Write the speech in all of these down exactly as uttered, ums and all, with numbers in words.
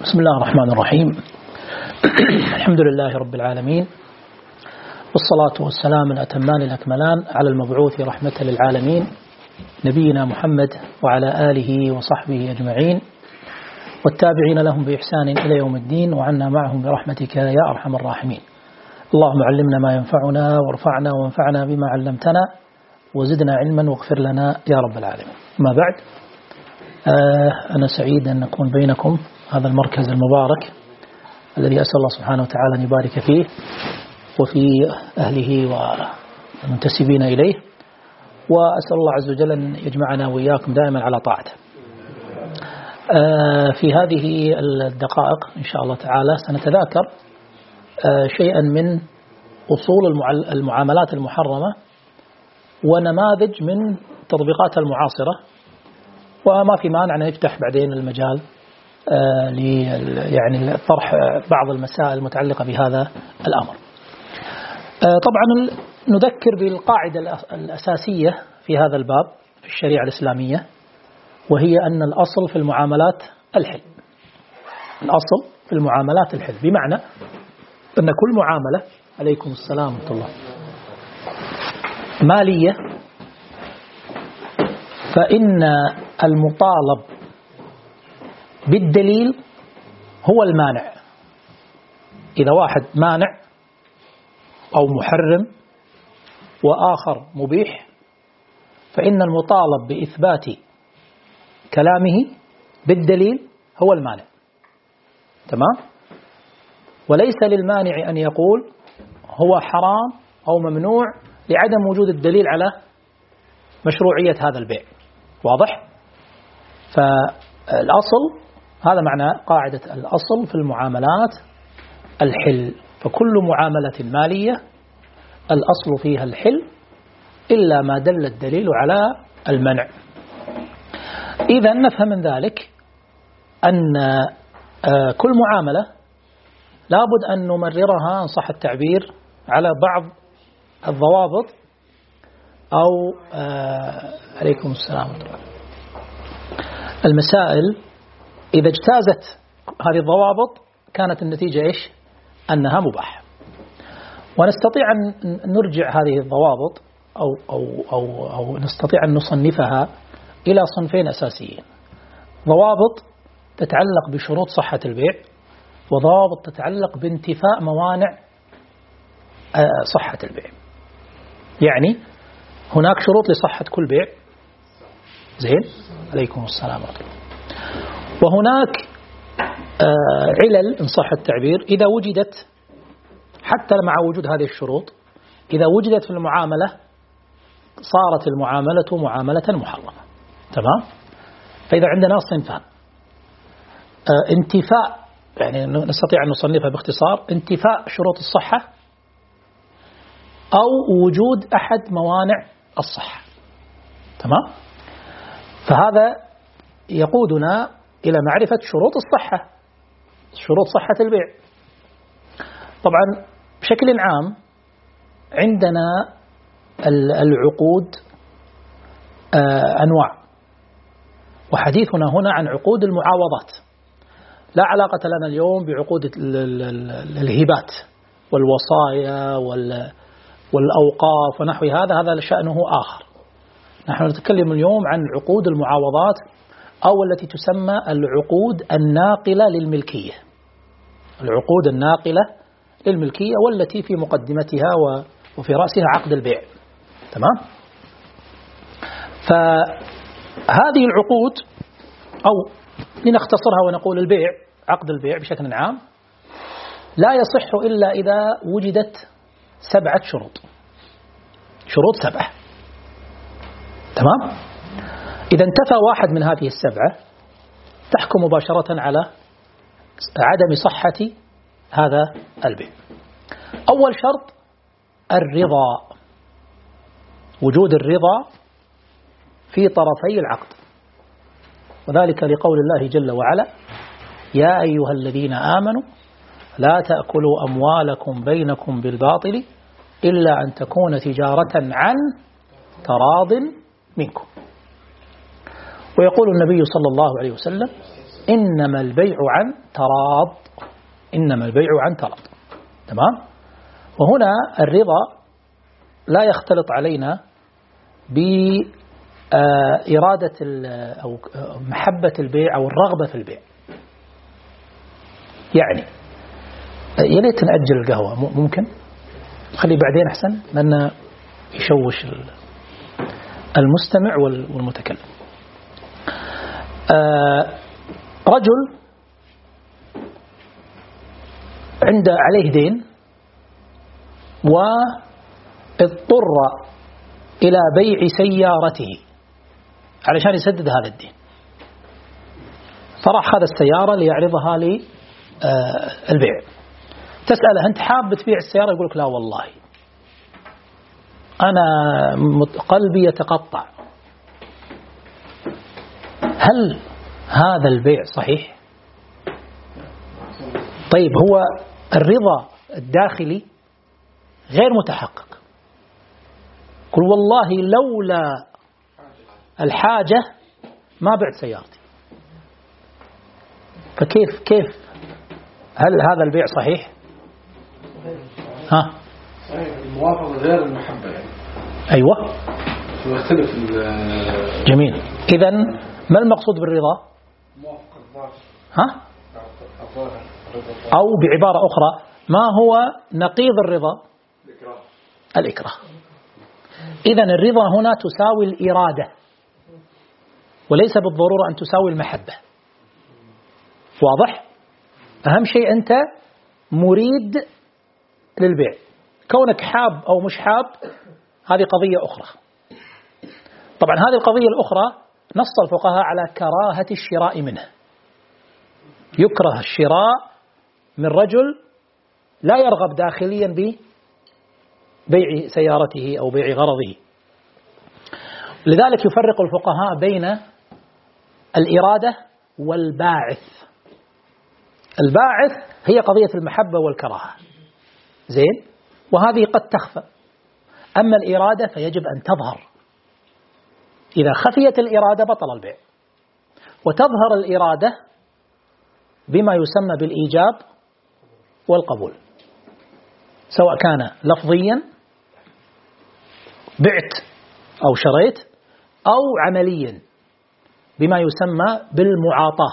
بسم الله الرحمن الرحيم. الحمد لله رب العالمين، والصلاة والسلام الأتمان الأكملان على المبعوث رحمة للعالمين نبينا محمد وعلى آله وصحبه أجمعين والتابعين لهم بإحسان إلى يوم الدين، وعنا معهم برحمتك يا أرحم الراحمين. اللهم علمنا ما ينفعنا وارفعنا وانفعنا بما علمتنا وزدنا علما واغفر لنا يا رب العالمين. ما بعد، أنا سعيد أن أكون بينكم هذا المركز المبارك الذي أسأل الله سبحانه وتعالى أن يبارك فيه وفي أهله والمنتسبين إليه، وأسأل الله عز وجل أن يجمعنا وإياكم دائما على طاعته. في هذه الدقائق إن شاء الله تعالى سنتذاكر شيئا من أصول المعاملات المحرمة ونماذج من تطبيقات المعاصرة، وما في مانع أن يفتح بعدين المجال آه يعني طرح بعض المسائل المتعلقة بهذا الأمر. آه طبعا نذكر بالقاعدة الأساسية في هذا الباب في الشريعة الإسلامية، وهي أن الأصل في المعاملات الحل. الأصل في المعاملات الحل، بمعنى أن كل معاملة، عليكم السلام ورحمة الله، مالية، فإن المطالب بالدليل هو المانع. إذا واحد مانع أو محرم وآخر مبيح، فإن المطالب بإثبات كلامه بالدليل هو المانع. تمام؟ وليس للمانع أن يقول هو حرام أو ممنوع لعدم وجود الدليل على مشروعية هذا البيع. واضح؟ فالأصل، هذا معنى قاعدة الأصل في المعاملات الحل. فكل معاملة مالية الأصل فيها الحل إلا ما دل الدليل على المنع. إذا نفهم من ذلك أن كل معاملة لابد أن نمررها إن صح التعبير على بعض الضوابط، أو عليكم السلام ورحمة الله، المسائل. إذا اجتازت هذه الضوابط كانت النتيجة إيش؟ أنها مباح. ونستطيع أن نرجع هذه الضوابط أو, أو, أو, أو نستطيع أن نصنفها إلى صنفين أساسيين: ضوابط تتعلق بشروط صحة البيع، وضوابط تتعلق بانتفاء موانع صحة البيع. يعني هناك شروط لصحة كل بيع، زين، عليكم السلام ورحمة الله، وهناك علل إن صح التعبير إذا وجدت، حتى مع وجود هذه الشروط، إذا وجدت في المعاملة صارت المعاملة معاملة محرمة. تمام؟ فإذا عندنا صنفان: انتفاء، يعني نستطيع أن نصنفها باختصار: انتفاء شروط الصحة أو وجود أحد موانع الصحة. تمام؟ فهذا يقودنا إلى معرفة شروط الصحة، شروط صحة البيع. طبعا بشكل عام عندنا العقود أنواع، وحديثنا هنا عن عقود المعاوضات. لا علاقة لنا اليوم بعقود الهبات والوصايا والأوقاف ونحو هذا، هذا شأنه آخر. نحن نتكلم اليوم عن عقود المعاوضات، أو التي تسمى العقود الناقلة للملكية. العقود الناقلة للملكية، والتي في مقدمتها وفي رأسها عقد البيع. تمام؟ فهذه العقود، أو لنختصرها ونقول البيع، عقد البيع بشكل عام، لا يصح إلا إذا وجدت سبعة شروط. شروط سبعة. تمام؟ إذا انتفى واحد من هذه السبعة تحكم مباشرة على عدم صحة هذا البيع. أول شرط الرضا، وجود الرضا في طرفي العقد، وذلك لقول الله جل وعلا: يا أيها الذين آمنوا لا تأكلوا أموالكم بينكم بالباطل إلا أن تكون تجارة عن تراض منكم. ويقول النبي صلى الله عليه وسلم: إنما البيع عن تراض، إنما البيع عن تراض. تمام. وهنا الرضا لا يختلط علينا بإرادة أو محبة البيع أو الرغبة في البيع. يعني يا ليت نأجل القهوة، ممكن خلي بعدين أحسن لأن يشوش المستمع والمتكلم. رجل عنده عليه دين واضطر إلى بيع سيارته علشان يسدد هذا الدين، فراح هذا السيارة ليعرضها للبيع. تسأله أنت حاب تبيع السيارة؟ يقول لك لا والله أنا قلبي يتقطع. هل هذا البيع صحيح؟ طيب هو الرضا الداخلي غير متحقق. قل والله لولا الحاجة ما بعت سيارتي. فكيف كيف هل هذا البيع صحيح؟ ها الموافقة غير المحبة يعني. أيوة يختلف. جميل. إذن ما المقصود بالرضا؟ موافقة الظاهر. ها أو بعبارة أخرى ما هو نقيض الرضا؟ الإكراه. الإكراه. إذن الرضا هنا تساوي الإرادة وليس بالضرورة أن تساوي المحبة. واضح؟ أهم شيء أنت مريد للبيع. كونك حاب أو مش حاب هذه قضية أخرى. طبعا هذه القضية الأخرى نص الفقهاء على كراهة الشراء منه. يكره الشراء من رجل لا يرغب داخليا ببيع سيارته أو بيع غرضه. لذلك يفرق الفقهاء بين الإرادة والباعث. الباعث هي قضية المحبة والكراهة، زين، وهذه قد تخفى. أما الإرادة فيجب أن تظهر. إذا خفيت الإرادة بطل البيع. وتظهر الإرادة بما يسمى بالإيجاب والقبول، سواء كان لفظيا بعت أو شريت أو عمليا بما يسمى بالمعاطاة،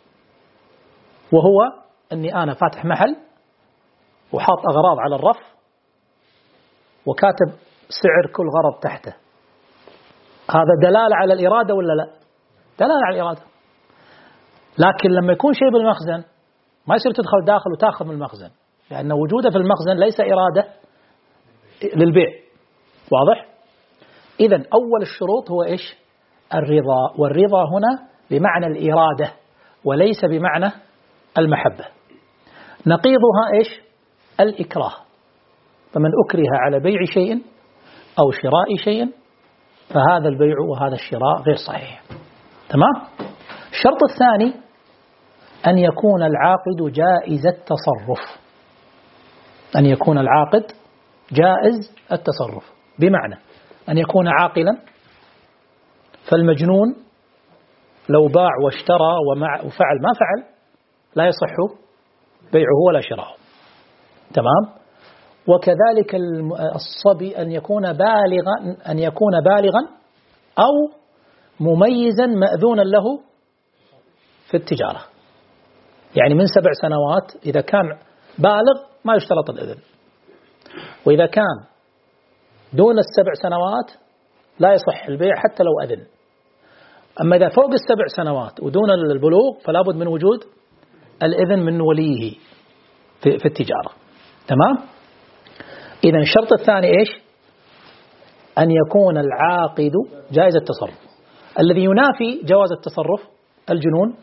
وهو أني أنا فاتح محل وحاط أغراض على الرف وكاتب سعر كل غرض تحته. هذا دلالة على الإرادة ولا لا؟ دلالة على الإرادة. لكن لما يكون شيء بالمخزن ما يصير تدخل داخل وتأخذ من المخزن، لأن وجوده في المخزن ليس إرادة للبيع. واضح؟ إذن أول الشروط هو إيش؟ الرضا. والرضا هنا بمعنى الإرادة وليس بمعنى المحبة. نقيضها إيش؟ الإكراه. فمن أكره على بيع شيء أو شراء شيء فهذا البيع وهذا الشراء غير صحيح. تمام؟ الشرط الثاني أن يكون العاقد جائز التصرف. أن يكون العاقد جائز التصرف بمعنى أن يكون عاقلا. فالمجنون لو باع واشترى وفعل ما فعل لا يصح بيعه ولا شراؤه. تمام؟ وكذلك الصبي أن يكون بالغا أن يكون بالغا أو مميزا مأذونا له في التجارة. يعني من سبع سنوات إذا كان بالغ ما يشترط الإذن، وإذا كان دون السبع سنوات لا يصح البيع حتى لو أذن. أما إذا فوق السبع سنوات ودون البلوغ فلا بد من وجود الإذن من وليه في, في التجارة. تمام؟ إذن الشرط الثاني إيش؟ أن يكون العاقد جائز التصرف. الذي ينافي جواز التصرف الجنون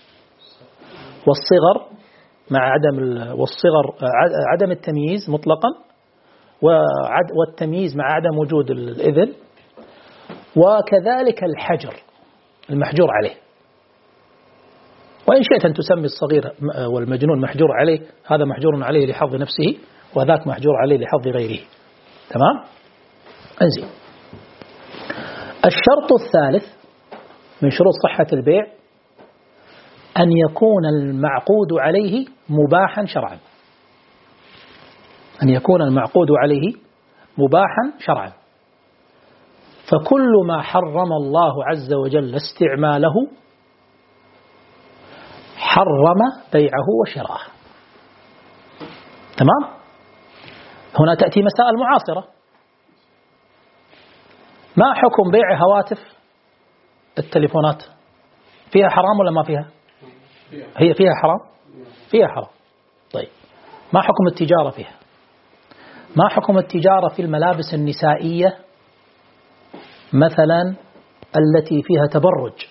والصغر مع عدم والصغر عدم التمييز مطلقا، والتمييز مع عدم وجود الإذن، وكذلك الحجر المحجور عليه. وإن شئت أن تسمي الصغير والمجنون محجور عليه، هذا محجور عليه لحظ نفسه وذاك محجور عليه لحظ غيره. تمام؟ انزين. الشرط الثالث من شروط صحة البيع أن يكون المعقود عليه مباحا شرعا، أن يكون المعقود عليه مباحا شرعا. فكل ما حرم الله عز وجل استعماله حرم بيعه وشراءه. تمام؟ هنا تأتي مسائل معاصرة. ما حكم بيع هواتف التليفونات؟ فيها حرام ولا ما فيها؟ هي فيها حرام؟ فيها حرام. طيب ما حكم التجارة فيها؟ ما حكم التجارة في الملابس النسائية مثلا التي فيها تبرج؟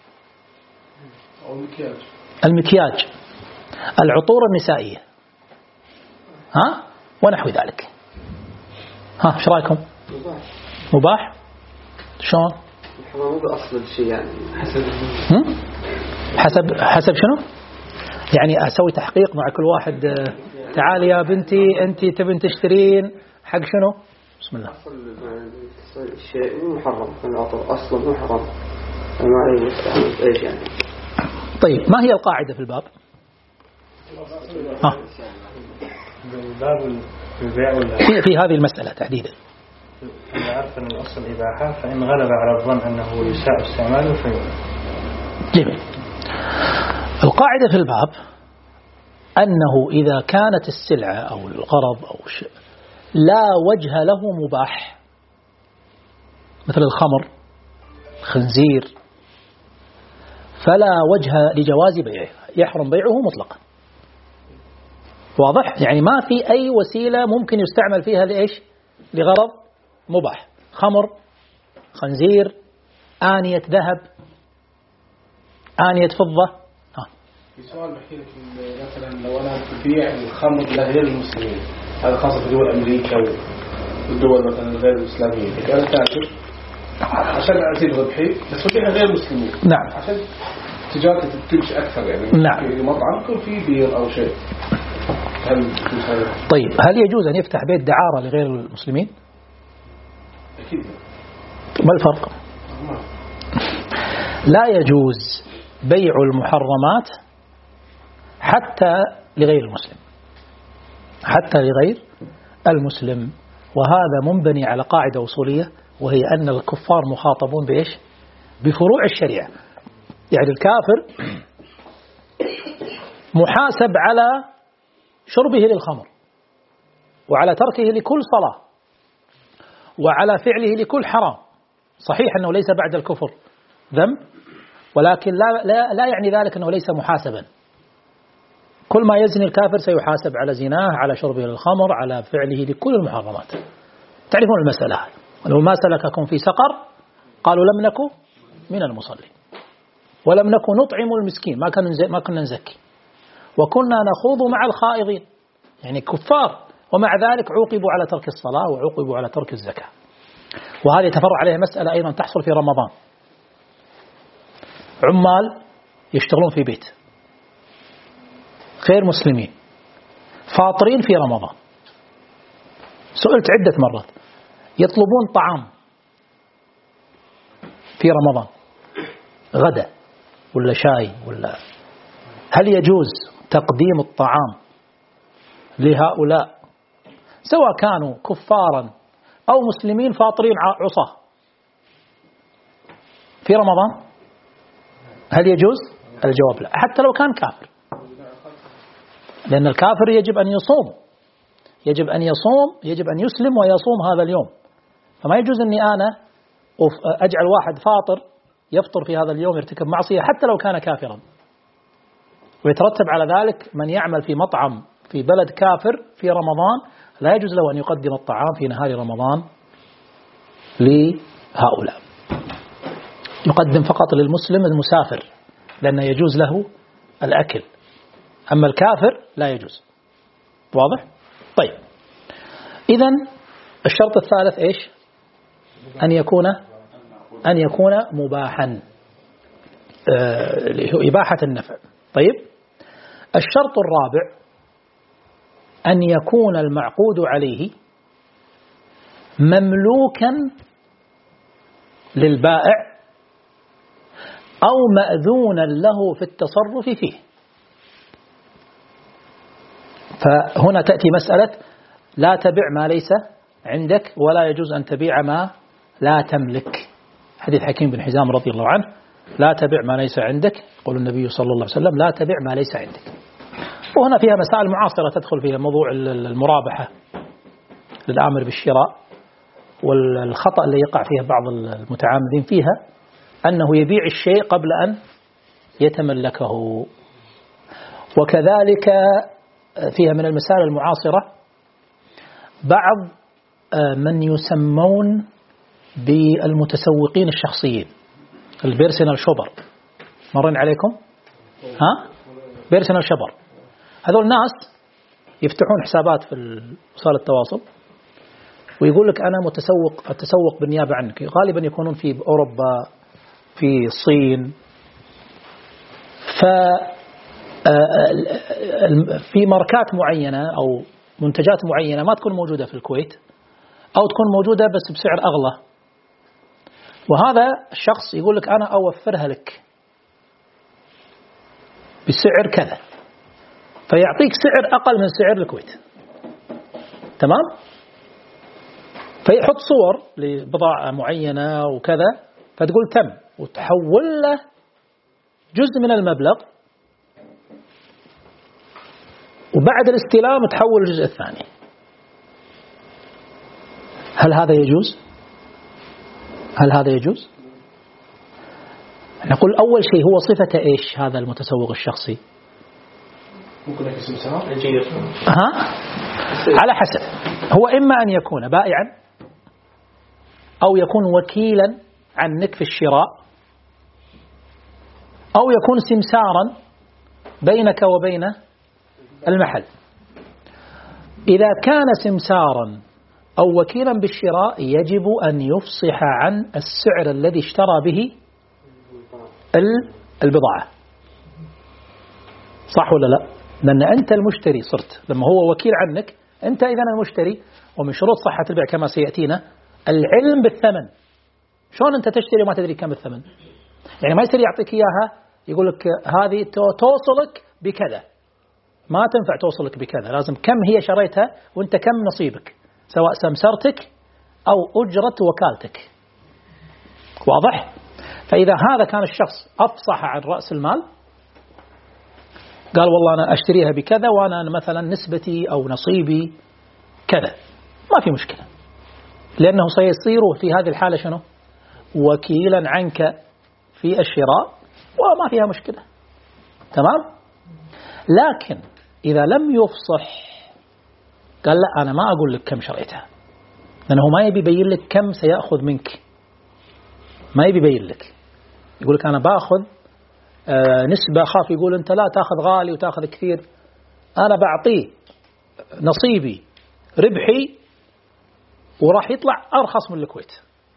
أو المكياج. المكياج، العطور النسائية، ها ونحو ذلك. ها ايش رايكم؟ مباح. مباح؟ شلون؟ الحرام بأصل الشيء يعني حسب حسب حسب شنو؟ يعني اسوي تحقيق مع كل واحد، تعالي يا بنتي انت تبين تشترين حق شنو؟ بسم الله. اصل الشيء مو محرم، العطر اصلا مو حرام. ما اي ايش يعني؟ طيب ما هي القاعدة في الباب؟ ها باب البيع ولا في, في هذه المسألة تحديدا. إذا عرف أن الأصل إباحة فإن غلب على الظن أنه يساء استعماله فيباح. جميل. القاعدة في الباب أنه إذا كانت السلعة أو الغرض أو شيء لا وجه له مباح، مثل الخمر، الخنزير، فلا وجه لجواز بيعه، يحرم بيعه مطلقا. واضح؟ يعني ما في أي وسيلة ممكن يستعمل فيها لإيش؟ لغرض مباح. خمر، خنزير، آنية ذهب، آنية فضة. ها. في سؤال بحكي لك مثلا لو أنا ببيع الخمر لغير المسلمين، هذا خاصة في دول أمريكا والدول مثلا غير الإسلامية، لكن أنا تاجر عشان أزيد ربحي بس ببيع غير المسلمين. نعم. عشان تجارتي تمشي أكثر يعني. نعم. في مطعم يكون في بير أو شيء. هل طيب هل يجوز أن يفتح بيت دعارة لغير المسلمين؟ أكيد. ما الفرق؟ لا يجوز بيع المحرمات حتى لغير المسلم، حتى لغير المسلم. وهذا منبني على قاعدة أصولية، وهي أن الكفار مخاطبون بإيش؟ بفروع الشريعة. يعني الكافر محاسب على شربه للخمر، وعلى تركه لكل صلاة، وعلى فعله لكل حرام. صحيح أنه ليس بعد الكفر ذنب، ولكن لا, لا, لا يعني ذلك أنه ليس محاسبا. كل ما يزني الكافر سيحاسب على زناه، على شربه للخمر، على فعله لكل المحرمات. تعرفون المسألة هذه. ولو ما سلككم في سقر قالوا لم نكن من المصلين ولم نكن نطعم المسكين، ما كنا ما كنا نزكي، وكنا نخوض مع الخائضين. يعني كفار، ومع ذلك عوقبوا على ترك الصلاة وعوقبوا على ترك الزكاة. وهذه يتفرع عليها مسألة أيضا تحصل في رمضان. عمال يشتغلون في بيت غير مسلمين فاطرين في رمضان، سئلت عدة مرات، يطلبون طعام في رمضان، غدا ولا شاي ولا، هل يجوز تقديم الطعام لهؤلاء سواء كانوا كفارا أو مسلمين فاطرين عصاه في رمضان؟ هل يجوز؟ الجواب لا، حتى لو كان كافر، لأن الكافر يجب أن يصوم، يجب أن يصوم، يجب أن يسلم ويصوم هذا اليوم. فما يجوز أني أنا أجعل واحد فاطر يفطر في هذا اليوم يرتكب معصية حتى لو كان كافرا. ويترتب على ذلك من يعمل في مطعم في بلد كافر في رمضان لا يجوز له أن يقدم الطعام في نهار رمضان لهؤلاء، يقدم فقط للمسلم المسافر، لأنه يجوز له الأكل، أما الكافر لا يجوز. واضح؟ طيب إذن الشرط الثالث إيش؟ أن يكون أن يكون مباحا، إباحة النفع. طيب الشرط الرابع أن يكون المعقود عليه مملوكا للبائع أو مأذونا له في التصرف فيه. فهنا تأتي مسألة لا تبع ما ليس عندك، ولا يجوز أن تبيع ما لا تملك. حديث حكيم بن حزام رضي الله عنه: لا تبع ما ليس عندك، يقول النبي صلى الله عليه وسلم: لا تبع ما ليس عندك. وهنا فيها مسائل معاصرة تدخل فيها موضوع المرابحة للآمر بالشراء، والخطأ اللي يقع فيها بعض المتعاملين فيها أنه يبيع الشيء قبل أن يتملكه. وكذلك فيها من المسائل المعاصرة بعض من يسمون بالمتسوقين الشخصيين، البيرسونال شوبر. مرين عليكم؟ ها؟ بيرسونال شوبر. هذول الناس يفتحون حسابات في وسائل التواصل ويقول لك أنا متسوق، أتسوق بالنيابة عنك. غالبا يكونون في أوروبا، في الصين، ف في ماركات معينة أو منتجات معينة ما تكون موجودة في الكويت، أو تكون موجودة بس بسعر أغلى، وهذا الشخص يقول لك أنا أوفرها لك بسعر كذا، فيعطيك سعر أقل من سعر الكويت. تمام؟ فيحط صور لبضاعة معينة وكذا، فتقول تم، وتحول له جزء من المبلغ، وبعد الاستلام تحول الجزء الثاني. هل هذا يجوز؟ هل هذا يجوز؟ نقول أول شيء هو صفة إيش هذا المتسوق الشخصي؟ ممكن يكون سمسار. ها؟ على حسب. هو إما أن يكون بائعا، أو يكون وكيلا عنك في الشراء، أو يكون سمسارا بينك وبين المحل. إذا كان سمسارا أو وكيلا بالشراء يجب أن يفصح عن السعر الذي اشترى به البضاعة. صح ولا لا؟ لأن أنت المشتري صرت، لما هو وكيل عنك أنت إذن المشتري. ومن شروط صحة البيع كما سيأتينا العلم بالثمن. شلون أنت تشتري وما تدري كم الثمن؟ يعني ما يصير يعطيك إياها يقول لك هذه توصلك بكذا، ما تنفع توصلك بكذا، لازم كم هي شريتها وانت كم نصيبك، سواء سمسرتك أو أجرة وكالتك. واضح؟ فإذا هذا كان الشخص أفصح عن رأس المال، قال والله أنا أشتريها بكذا وأنا مثلا نسبتي أو نصيبي كذا، ما في مشكلة، لأنه سيصير في هذه الحالة شنو؟ وكيلا عنك في الشراء، وما فيها مشكلة. تمام؟ لكن إذا لم يفصح قال لا أنا ما أقول لك كم شريتها، لأنه ما يبي يبين لك كم سيأخذ منك، ما يبي يبين لك، يقول لك أنا بأخذ آه نسبة، خاف يقول أنت لا تأخذ غالي وتأخذ كثير، أنا بعطيه نصيبي ربحي وراح يطلع أرخص من الكويت.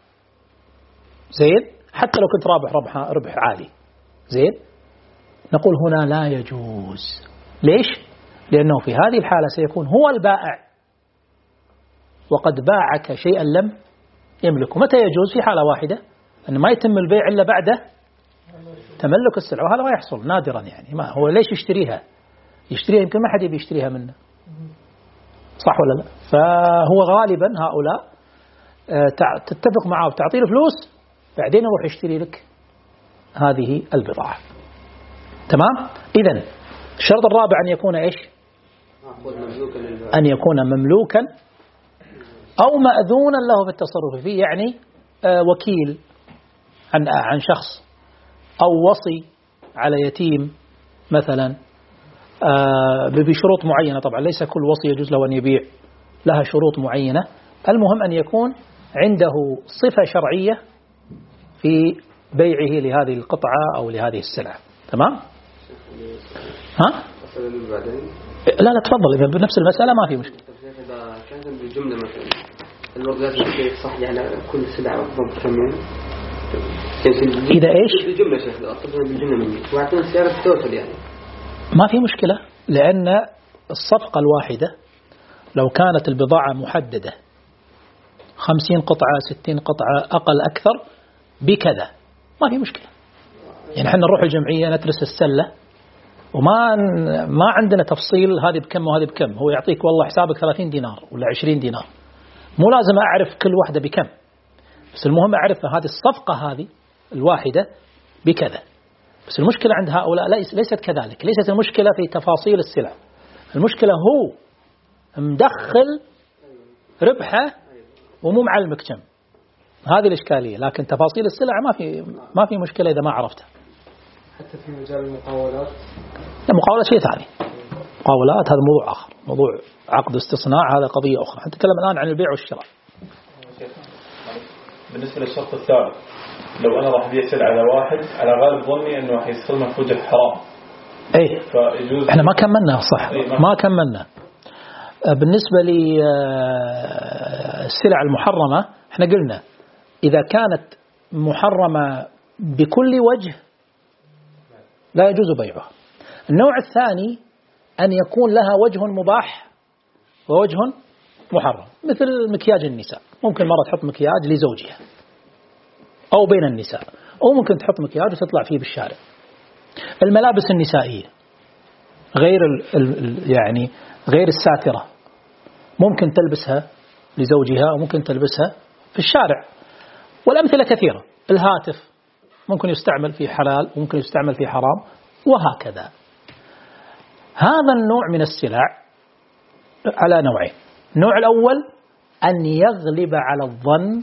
زين؟ حتى لو كنت رابح ربح, ربح عالي. زين؟ نقول هنا لا يجوز. ليش؟ لأنه في هذه الحالة سيكون هو البائع وقد باعك شيئا لم يملكه. متى يجوز؟ في حالة واحدة، أن ما يتم البيع إلا بعد تملك السلعة، وهذا ما يحصل نادرا. يعني ما هو ليش يشتريها؟ يشتريها يمكن ما حد يبي يشتريها منه، صح ولا لا؟ فهو غالبا هؤلاء تتفق معه وتعطيه الفلوس، بعدين يروح يشتري لك هذه البضاعة. تمام؟ إذن الشرط الرابع أن يكون إيش؟ أن يكون مملوكا أو مأذونا له في التصرف فيه، يعني وكيل عن عن شخص، أو وصي على يتيم مثلا بشروط معينة. طبعا ليس كل وصي يجوز له أن يبيع، لها شروط معينة. المهم أن يكون عنده صفة شرعية في بيعه لهذه القطعة أو لهذه السلعة. تمام؟ ها؟ لا لا تفضل، إذا بنفس المسألة ما في مشكلة. إذا كانت بالجملة مثلا الوضع لازم يصير صح على كل سلعة ضبط كمين. إذا إيش؟ بالجملة شيخ، أطلب بالجملة مني وأعطينا سعر توصل يعني. ما في مشكلة، لأن الصفقة الواحدة لو كانت البضاعة محددة خمسين قطعة ستين قطعة أقل أكثر بكذا ما في مشكلة. يعني احنا نروح الجمعية ندرس السلة وما ما عندنا تفصيل هذه بكم وهذه بكم، هو يعطيك والله حسابك ثلاثين دينار ولا عشرين دينار، مو لازم أعرف كل واحدة بكم، بس المهم أعرف هذه الصفقة هذه الواحدة بكذا. بس المشكلة عند هؤلاء ليست كذلك، ليست المشكلة في تفاصيل السلع، المشكلة هو مدخل ربحه ومو معلمك كم، هذه الإشكالية. لكن تفاصيل السلع ما في ما في مشكلة إذا ما عرفتها. حتى في مجال المقاولات، لا مقاولات شيء ثاني، مقاولات هذا موضوع آخر، موضوع عقد استصناع هذا قضية أخرى. نتكلم الآن عن البيع والشراء. بالنسبة للشرط الثالث، لو أنا راح أبيع سلعة على واحد على غالب ظني إنه راح يستخدمها في وجه حرام. إيه. فيجوز. إحنا ما كملنا صح. إيه ما, ما كملنا. بالنسبة للسلع المحرمة إحنا قلنا إذا كانت محرمة بكل وجه لا يجوز بيعها. النوع الثاني أن يكون لها وجه مباح ووجه محرم، مثل مكياج النساء، ممكن مرة تحط مكياج لزوجها أو بين النساء، أو ممكن تحط مكياج وتطلع فيه بالشارع. الملابس النسائية غير ال ال يعني غير الساترة ممكن تلبسها لزوجها أو ممكن تلبسها في الشارع، والأمثلة كثيرة. الهاتف ممكن يستعمل في حلال وممكن يستعمل في حرام وهكذا. هذا النوع من السلع على نوعين. النوع الأول أن يغلب على الظن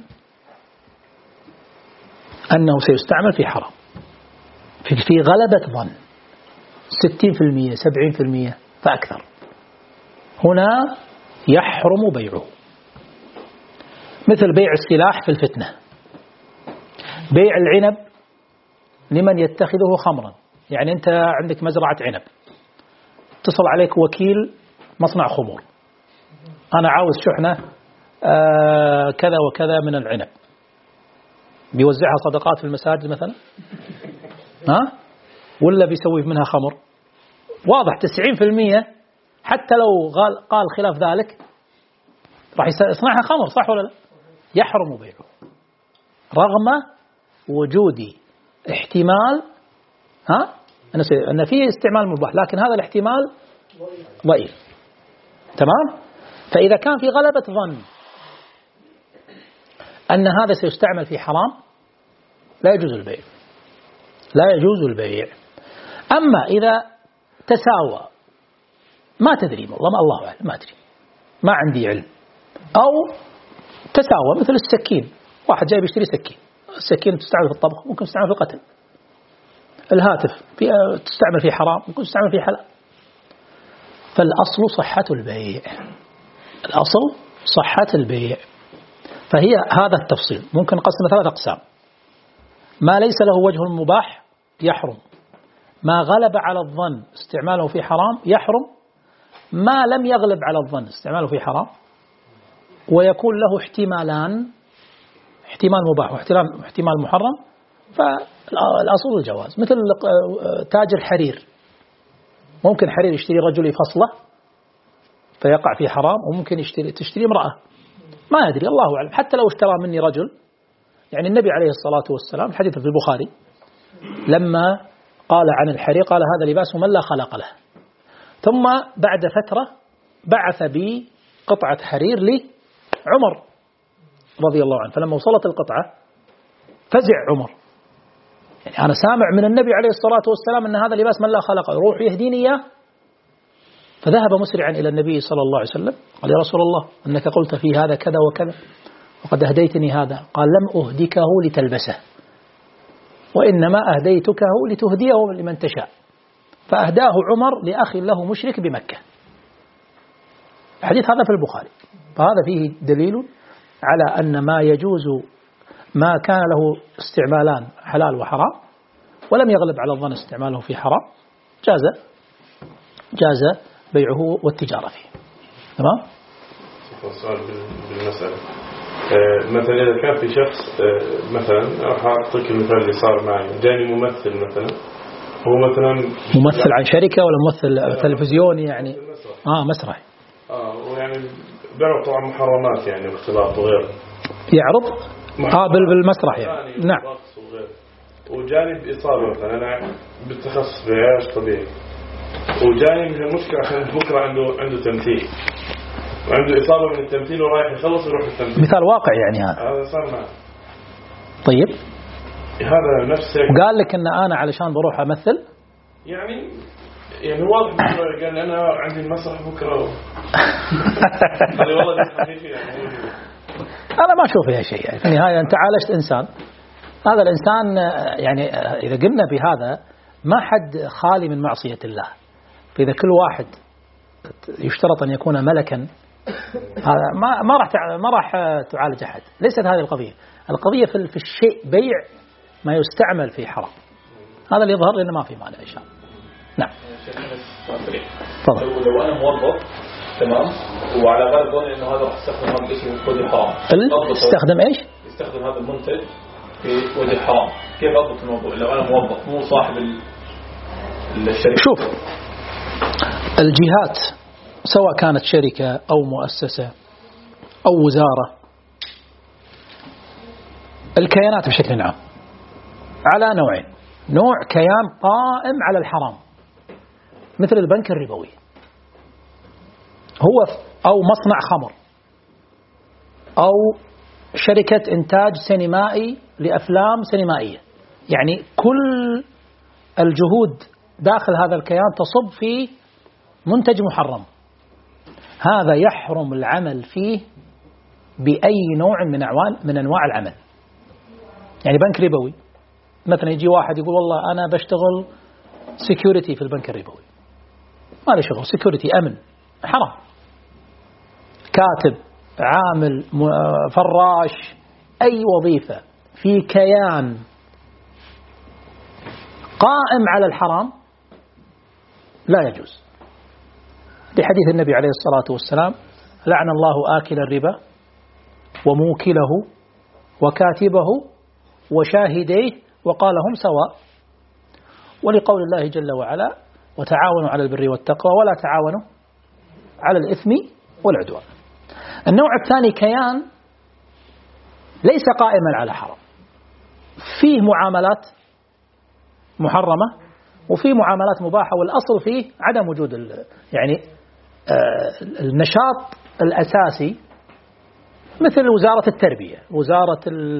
أنه سيستعمل في حرام، في غلبة ظن ستين بالمئة سبعين بالمئة فأكثر، هنا يحرم بيعه. مثل بيع السلاح في الفتنة، بيع العنب لمن يتخذه خمرا. يعني أنت عندك مزرعة عنب، اتصل عليك وكيل مصنع خمور، أنا عاوز شحنة آه كذا وكذا من العنب، بيوزعها صدقات في المساجد مثلا، ها؟ ولا بيسوي منها خمر؟ واضح تسعين بالمئة حتى لو قال, قال خلاف ذلك راح يصنعها خمر، صح ولا لا؟ يحرم بيعه رغم وجود احتمال ها أن فيه استعمال مباح، لكن هذا الاحتمال ضعيف. تمام؟ فإذا كان في غلبة ظن أن هذا سيستعمل في حرام لا يجوز البيع، لا يجوز البيع. أما إذا تساوى ما تدري والله ما الله أعلم، ما أدري، ما عندي علم، أو تساوى مثل السكين، واحد جاي بيشتري سكين، السكين تستعمل في الطبخ ممكن تستعمل في القتل، الهاتف في تستعمل في حرام ممكن تستعمل في حلال. فالأصل صحة البيع، الأصل صحة البيع. فهي هذا التفصيل ممكن قسم ثلاث أقسام: ما ليس له وجه مباح يحرم، ما غلب على الظن استعماله في حرام يحرم، ما لم يغلب على الظن استعماله في حرام ويكون له احتمالان، احتمال مباح واحتمال محرم، فالأصل الجواز. مثل تاج الحرير، ممكن حرير يشتري رجل يفصله فيقع في حرام، وممكن يشتري تشتري امرأة ما يدري الله أعلم، حتى لو اشترى مني رجل. يعني النبي عليه الصلاة والسلام الحديث في البخاري لما قال عن الحرير قال هذا لباس من لا خلق له، ثم بعد فترة بعث بي قطعة حرير لعمر رضي الله عنه، فلما وصلت القطعة فزع عمر، يعني أنا سامع من النبي عليه الصلاة والسلام أن هذا لباس من لا خلق له، روح يهديني إياه. فذهب مسرعا إلى النبي صلى الله عليه وسلم قال يا رسول الله أنك قلت في هذا كذا وكذا وقد أهديتني هذا. قال لم أهدكه لتلبسه، وإنما أهديتكه لتهديه لمن تشاء. فأهداه عمر لأخي له مشرك بمكة. الحديث هذا في البخاري. فهذا فيه دليل على أن ما يجوز ما كان له استعمالان حلال وحرام ولم يغلب على الظن استعماله في حرام جاز جاز بيعه والتجارة فيه. تمام؟ سؤال بالمسألة، مثلا إذا كان في شخص، مثلا راح أعطيك المثال اللي صار معي، جاني ممثل مثلا، هو مثلا ممثل عن شركة ولا ممثل تلفزيوني يعني؟ آه مسرح. آه ويعني بيعرض طبعا محرمات يعني واختلاط وغيره. يعرض آه بالمسرح يعني. نعم. وجاني بإصابة مثلا أنا بالتخصص بعلاج طبيعي وجاني من المشكلة عشان بكرة عنده عنده تمثيل وعنده إصابة من التمثيل ورايح يخلص ويروح التمثيل. مثال واقع يعني هذا. هذا صار معه. طيب. هذا نفسه. وقال لك إن أنا علشان بروح أمثل. يعني يعني واضح بكرة قال أنا عندي المسرح بكرة. هذا والله حقيقي يعني. أنا ما أشوف فيها شيء يعني في النهاية أنت عالجت إنسان. هذا الإنسان يعني إذا قلنا بهذا ما حد خالي من معصية الله. فإذا كل واحد يشترط أن يكون ملكا هذا ما ما راح ما راح تعالج أحد. ليست هذه القضية. القضية في في الشيء بيع ما يستعمل في حرام. هذا اللي يظهر لنا ما في مانع إن شاء الله. نعم. تفضل. لو أنا موظف تمام وعلى غير ظني إنه هذا راح يستخدم هذا الاسم في وجه حرام. يستخدم إيش؟ يستخدم هذا المنتج في وجه حرام. كيف أضبط الموضوع لو أنا موظف مو صاحب الشركة؟ شوف الجهات سواء كانت شركة أو مؤسسة أو وزارة الكيانات بشكل عام على نوعين. نوع كيان قائم على الحرام مثل البنك الربوي هو أو مصنع خمر أو شركة إنتاج سينمائي لأفلام سينمائية. يعني كل الجهود داخل هذا الكيان تصب في منتج محرم. هذا يحرم العمل فيه بأي نوع من أنواع من أنواع العمل. يعني بنك ربوي مثلا يجي واحد يقول والله أنا بشتغل سيكوريتي في البنك الربوي. ما له شغل سيكوريتي أمن حرام. كاتب عامل فراش أي وظيفة في كيان قائم على الحرام لا يجوز. بحديث النبي عليه الصلاة والسلام لعن الله آكل الربا وموكله وكاتبه وشاهديه وقال هم سواء. ولقول الله جل وعلا وتعاونوا على البر والتقوى ولا تعاونوا على الإثم والعدوان. النوع الثاني كيان ليس قائما على حرام فيه معاملات محرمة وفيه معاملات مباحة والأصل فيه عدم وجود يعني آه النشاط الأساسي مثل وزارة التربية وزارة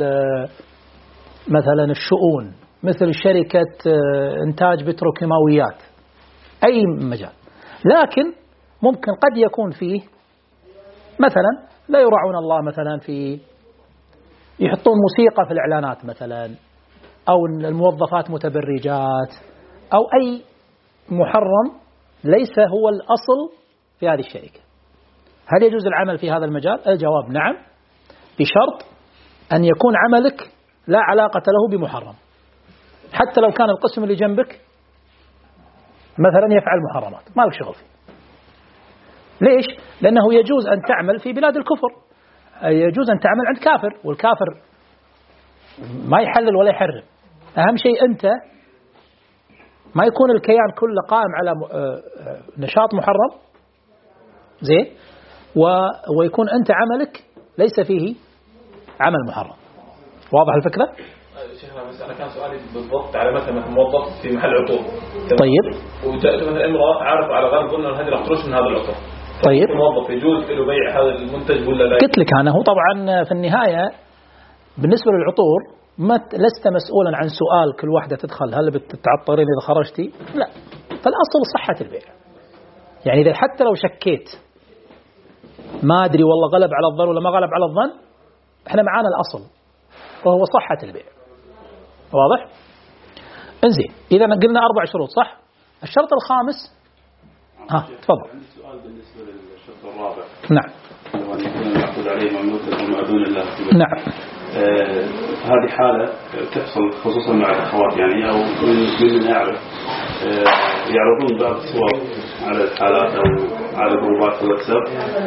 مثلا الشؤون مثل شركة آه إنتاج بتروكيماويات أي مجال. لكن ممكن قد يكون فيه مثلا لا يراعون الله مثلا في يحطون موسيقى في الإعلانات مثلا أو الموظفات متبرجات أو أي محرم ليس هو الأصل في هذه الشركة. هل يجوز العمل في هذا المجال؟ الجواب نعم بشرط أن يكون عملك لا علاقة له بمحرم حتى لو كان القسم اللي جنبك مثلا يفعل محرمات ما لك شغل فيه. ليش؟ لأنه يجوز أن تعمل في بلاد الكفر يجوز أن تعمل عند كافر والكافر ما يحلل ولا يحرم. أهم شيء أنت ما يكون الكيان كله قائم على نشاط محرم زين ويكون أنت عملك ليس فيه عمل محرم. واضح الفكرة؟ شيخنا بس أنا كان سؤالي بالضبط على مثلا موظف في محل عطور. طيب. وجاءت مثلا امرأة عارف على غير ظن أن هذه راح تروش من هذا العطور. طيب. الموظف يجوز له بيع هذا المنتج ولا لا؟ قلت لك أنا هو طبعا في النهاية بالنسبة للعطور ما لست مسؤولا عن سؤال كل واحدة تدخل هل بتتعطرين إذا خرجتي لا. فالأصل صحة البيع. يعني إذا حتى لو شكيت ما أدري والله غلب على الظن ولا ما غلب على الظن إحنا معانا الأصل وهو صحة البيع. واضح؟ انزين إذا قلنا أربع شروط صح؟ الشرط الخامس ها تفضل. عندي سؤال بالنسبة للشرط الرابع. نعم. هو أن يكون المعقود عليه مملوكا وما دون الله. نعم. آه هذه حالة تحصل خصوصا مع الأخوات يعني أو من من أعرف آه يعرضون بعض الصور على الحالات أو على جروبات الواتساب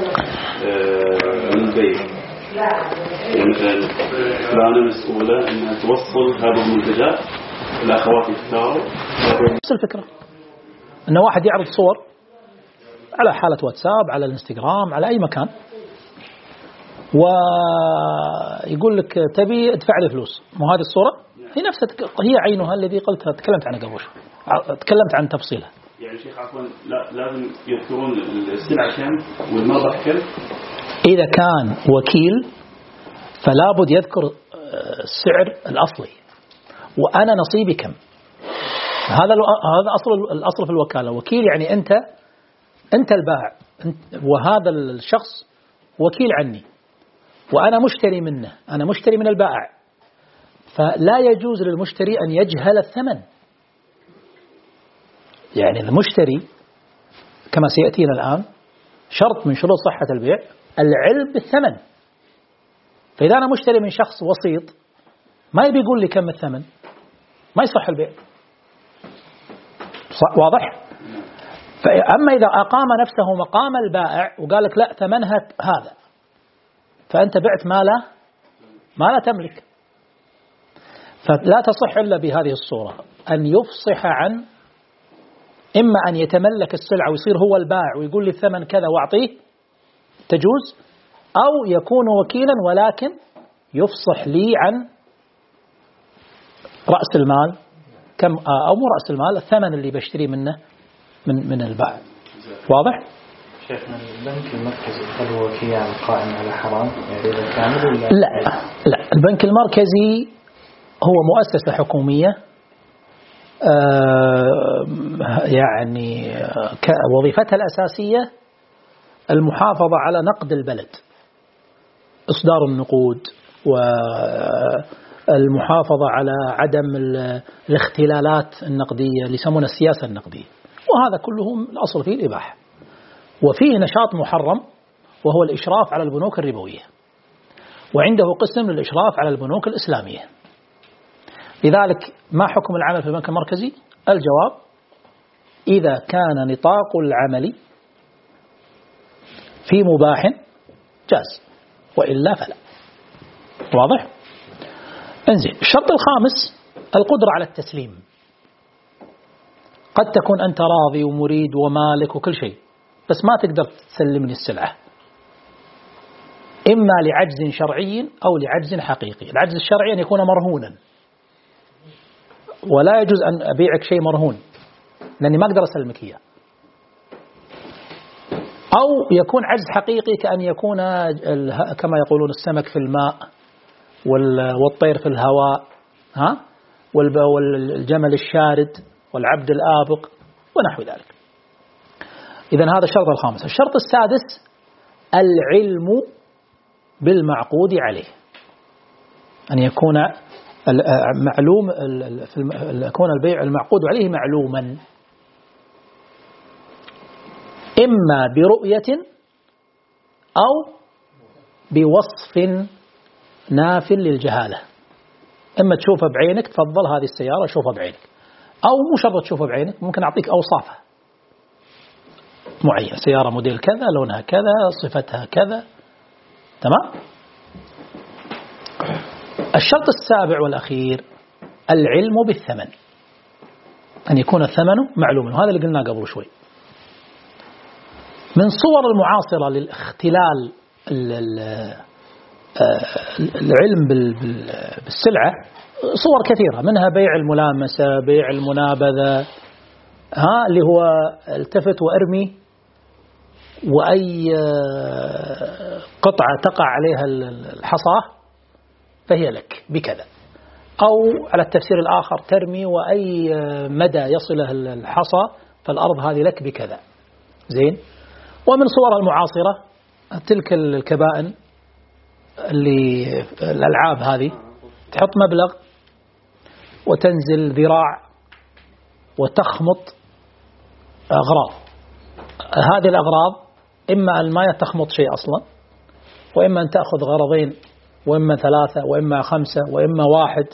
آه من البيع. يعني مثلا فلانة مسؤولة أنها توصل هذه المنتجات الأخوات يختاروا. نفس الفكرة أن واحد يعرض صور على حالة واتساب على الانستغرام على أي مكان ويقول لك تبي ادفع لي فلوس مو هذه الصورة هي نفسها هي عينها الذي قلتها تكلمت عنها قبل شوي، تكلمت عن تفصيلها. يعني شيخ عفوا لا لازم يذكرون السلعة كم والمربح كم؟ إذا كان وكيل فلا بد يذكر السعر الأصلي وأنا نصيبي كم. هذا هذا أصل الأصل في الوكالة. وكيل يعني أنت أنت البائع وهذا الشخص وكيل عني وأنا مشتري منه، أنا مشتري من البائع، فلا يجوز للمشتري أن يجهل الثمن. يعني المشتري كما سيأتينا الآن شرط من شروط صحة البيع العلم بالثمن. فإذا أنا مشتري من شخص وسيط ما يبي يقول لي كم الثمن ما يصح البيع. واضح؟ أما إذا أقام نفسه مقام البائع وقال لك لا ثمنها هذا، فأنت بعت ما لا ما لا تملك. فلا تصح إلا بهذه الصورة، أن يفصح عن إما أن يتملك السلعة ويصير هو البائع ويقول لي الثمن كذا وأعطيه تجوز، أو يكون وكيلا ولكن يفصح لي عن رأس المال كم، أو مو رأس المال، الثمن اللي بشتري منه من من البائع. واضح؟ شيخنا البنك المركزي هل هو كيان قائم على حرام يعني إذا كامل ولا لا لا البنك المركزي هو مؤسسة حكومية يعني وظيفتها الأساسية المحافظة على نقد البلد، إصدار النقود والمحافظة على عدم الاختلالات النقدية اللي يسمونها السياسة النقدية، وهذا كله الأصل فيه الإباحة. وفيه نشاط محرم وهو الإشراف على البنوك الربوية، وعنده قسم للإشراف على البنوك الإسلامية. لذلك ما حكم العمل في البنك المركزي؟ الجواب إذا كان نطاق العمل في مباح جاز، وإلا فلا. واضح؟ انزين. الشرط الخامس القدرة على التسليم. قد تكون أنت راضي ومريد ومالك وكل شيء، بس ما تقدر تسلمني السلعة، إما لعجز شرعي أو لعجز حقيقي. العجز الشرعي أن يكون مرهونا، ولا يجوز أن أبيعك شيء مرهون لأني ما أقدر أسلمك إياه. أو يكون عجز حقيقي كأن يكون كما يقولون السمك في الماء والطير في الهواء، ها، والجمل الشارد والعبد الآبق ونحو ذلك. إذن هذا الشرط الخامس. الشرط السادس العلم بالمعقود عليه، أن يكون معلوم يكون البيع المعقود عليه معلوما، إما برؤية أو بوصف ناف للجهالة. إما تشوفها بعينك تفضل هذه السيارة شوفها بعينك، أو مو شرط تشوفها بعينك، ممكن أعطيك أوصافها معينة، سيارة موديل كذا، لونها كذا، صفتها كذا. تمام. الشرط السابع والأخير العلم بالثمن، أن يكون الثمن معلوما، وهذا اللي قلناه قبل شوي. من صور المعاصرة للاختلال العلم بالسلعة صور كثيرة، منها بيع الملامسة، بيع المنابذة، ها اللي هو التفت وأرمي، وأي قطعة تقع عليها الحصى فهي لك بكذا. أو على التفسير الآخر ترمي وأي مدى يصله الحصى فالأرض هذه لك بكذا. زين. ومن صورها المعاصرة تلك الكبائن اللي الألعاب هذه، تحط مبلغ وتنزل ذراع وتخمط أغراض. هذه الأغراض إما أن ما تخمط شيء أصلا، وإما أن تأخذ غرضين، وإما ثلاثة، وإما خمسة، وإما واحد،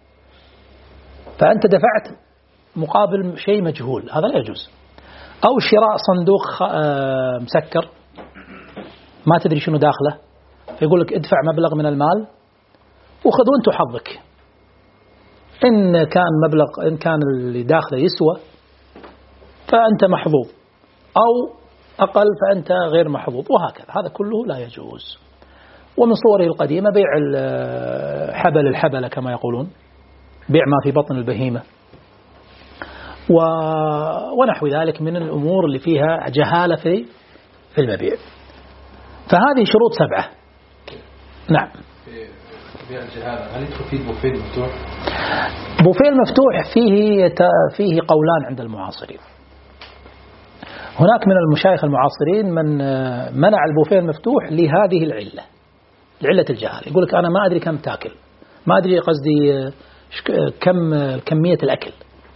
فأنت دفعت مقابل شيء مجهول، هذا لا يجوز. أو شراء صندوق مسكر ما تدري شنو داخله، فيقول لك ادفع مبلغ من المال وخذ وانت حظك، إن كان مبلغ إن كان اللي داخله يسوى فأنت محظوظ، أو أقل فأنت غير محظوظ، وهكذا. هذا كله لا يجوز. ومن صوره القديمة بيع حبل الحبلة كما يقولون، بيع ما في بطن البهيمة و... ونحو ذلك من الأمور اللي فيها جهالة في في المبيع. فهذه شروط سبعة. نعم. بيع الجهالة هل يدخل فيه بوفيه مفتوح؟ بوفيه المفتوح فيه فيه قولان عند المعاصرين. هناك من المشايخ المعاصرين من منع البوفيه المفتوح لهذه العلة، لعلة الجهالة. يقول لك أنا ما أدري كم تاكل، ما أدري قصدي كم كمية الأكل.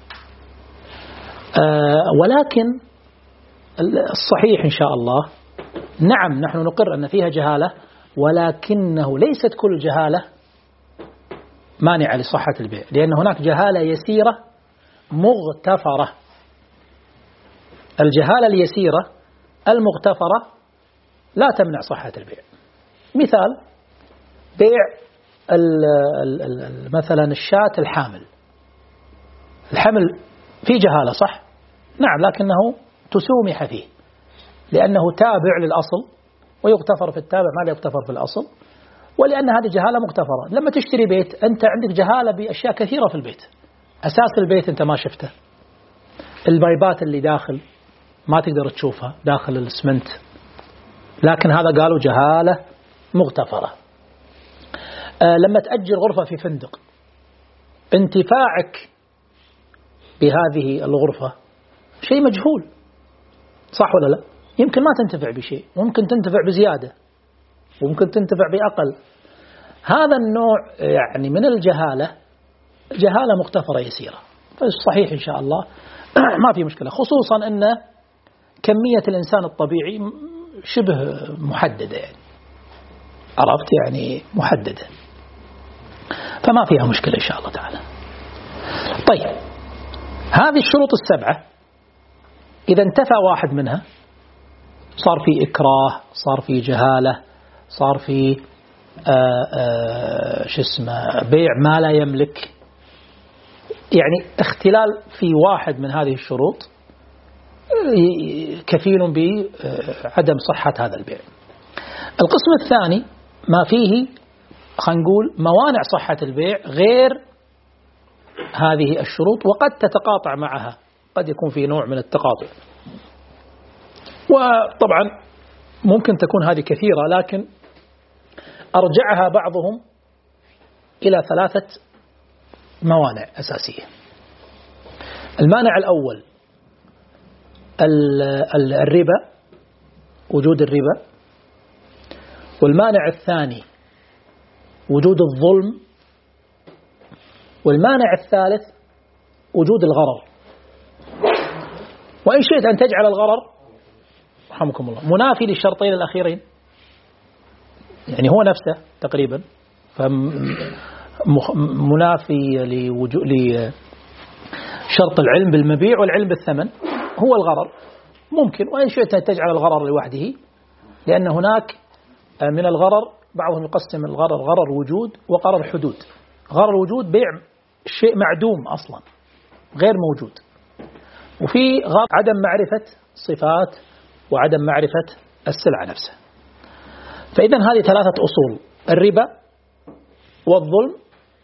ولكن الصحيح إن شاء الله نعم نحن نقر أن فيها جهالة، ولكنه ليست كل جهالة مانعة لصحة البيع، لأن هناك جهالة يسيرة مغتفرة. الجهالة اليسيرة المغتفرة لا تمنع صحة البيع. مثال بيع مثلا الشاة الحامل. الحمل في جهالة صح؟ نعم، لكنه تسومح فيه لأنه تابع للأصل، ويغتفر في التابع ما لا يغتفر في الأصل، ولأن هذه جهالة مغتفرة. لما تشتري بيت أنت عندك جهالة بأشياء كثيرة في البيت، أساس البيت أنت ما شفته، البايبات اللي داخل ما تقدر تشوفها داخل الاسمنت، لكن هذا قالوا جهالة مغتفرة. آه لما تأجر غرفة في فندق، انتفاعك بهذه الغرفة شيء مجهول صح ولا لا؟ يمكن ما تنتفع بشيء، ممكن تنتفع بزيادة، وممكن تنتفع بأقل. هذا النوع يعني من الجهالة جهالة مغتفرة يسيرة، فالصحيح إن شاء الله ما في مشكلة، خصوصا أن كمية الإنسان الطبيعي شبه محددة، يعني عرفت يعني محددة، فما فيها مشكلة إن شاء الله تعالى. طيب هذه الشروط السبعة إذا انتفى واحد منها صار في إكراه، صار في جهالة، صار في آآ آآ شو اسمه بيع ما لا يملك، يعني اختلال في واحد من هذه الشروط كفيل بعدم صحة هذا البيع. القسم الثاني ما فيه خلينا نقول موانع صحة البيع غير هذه الشروط، وقد تتقاطع معها، قد يكون في نوع من التقاطع، وطبعا ممكن تكون هذه كثيرة، لكن أرجعها بعضهم إلى ثلاثة موانع أساسية. المانع الأول الربا، وجود الربا. والمانع الثاني وجود الظلم. والمانع الثالث وجود الغرر. وإن شئت أن تجعل الغرر رحمكم الله منافي للشرطين الأخيرين، يعني هو نفسه تقريبا، فمنافي لشرط العلم بالمبيع والعلم بالثمن هو الغرر ممكن. وإن شئت أن تجعل الغرر لوحده، لأن هناك من الغرر بعضهم يقسم الغرر غرر وجود وغرر حدود. غرر وجود بيع شيء معدوم أصلا غير موجود، وفي غرر عدم معرفة صفات وعدم معرفة السلعة نفسها. فإذا هذه ثلاثة أصول: الربا والظلم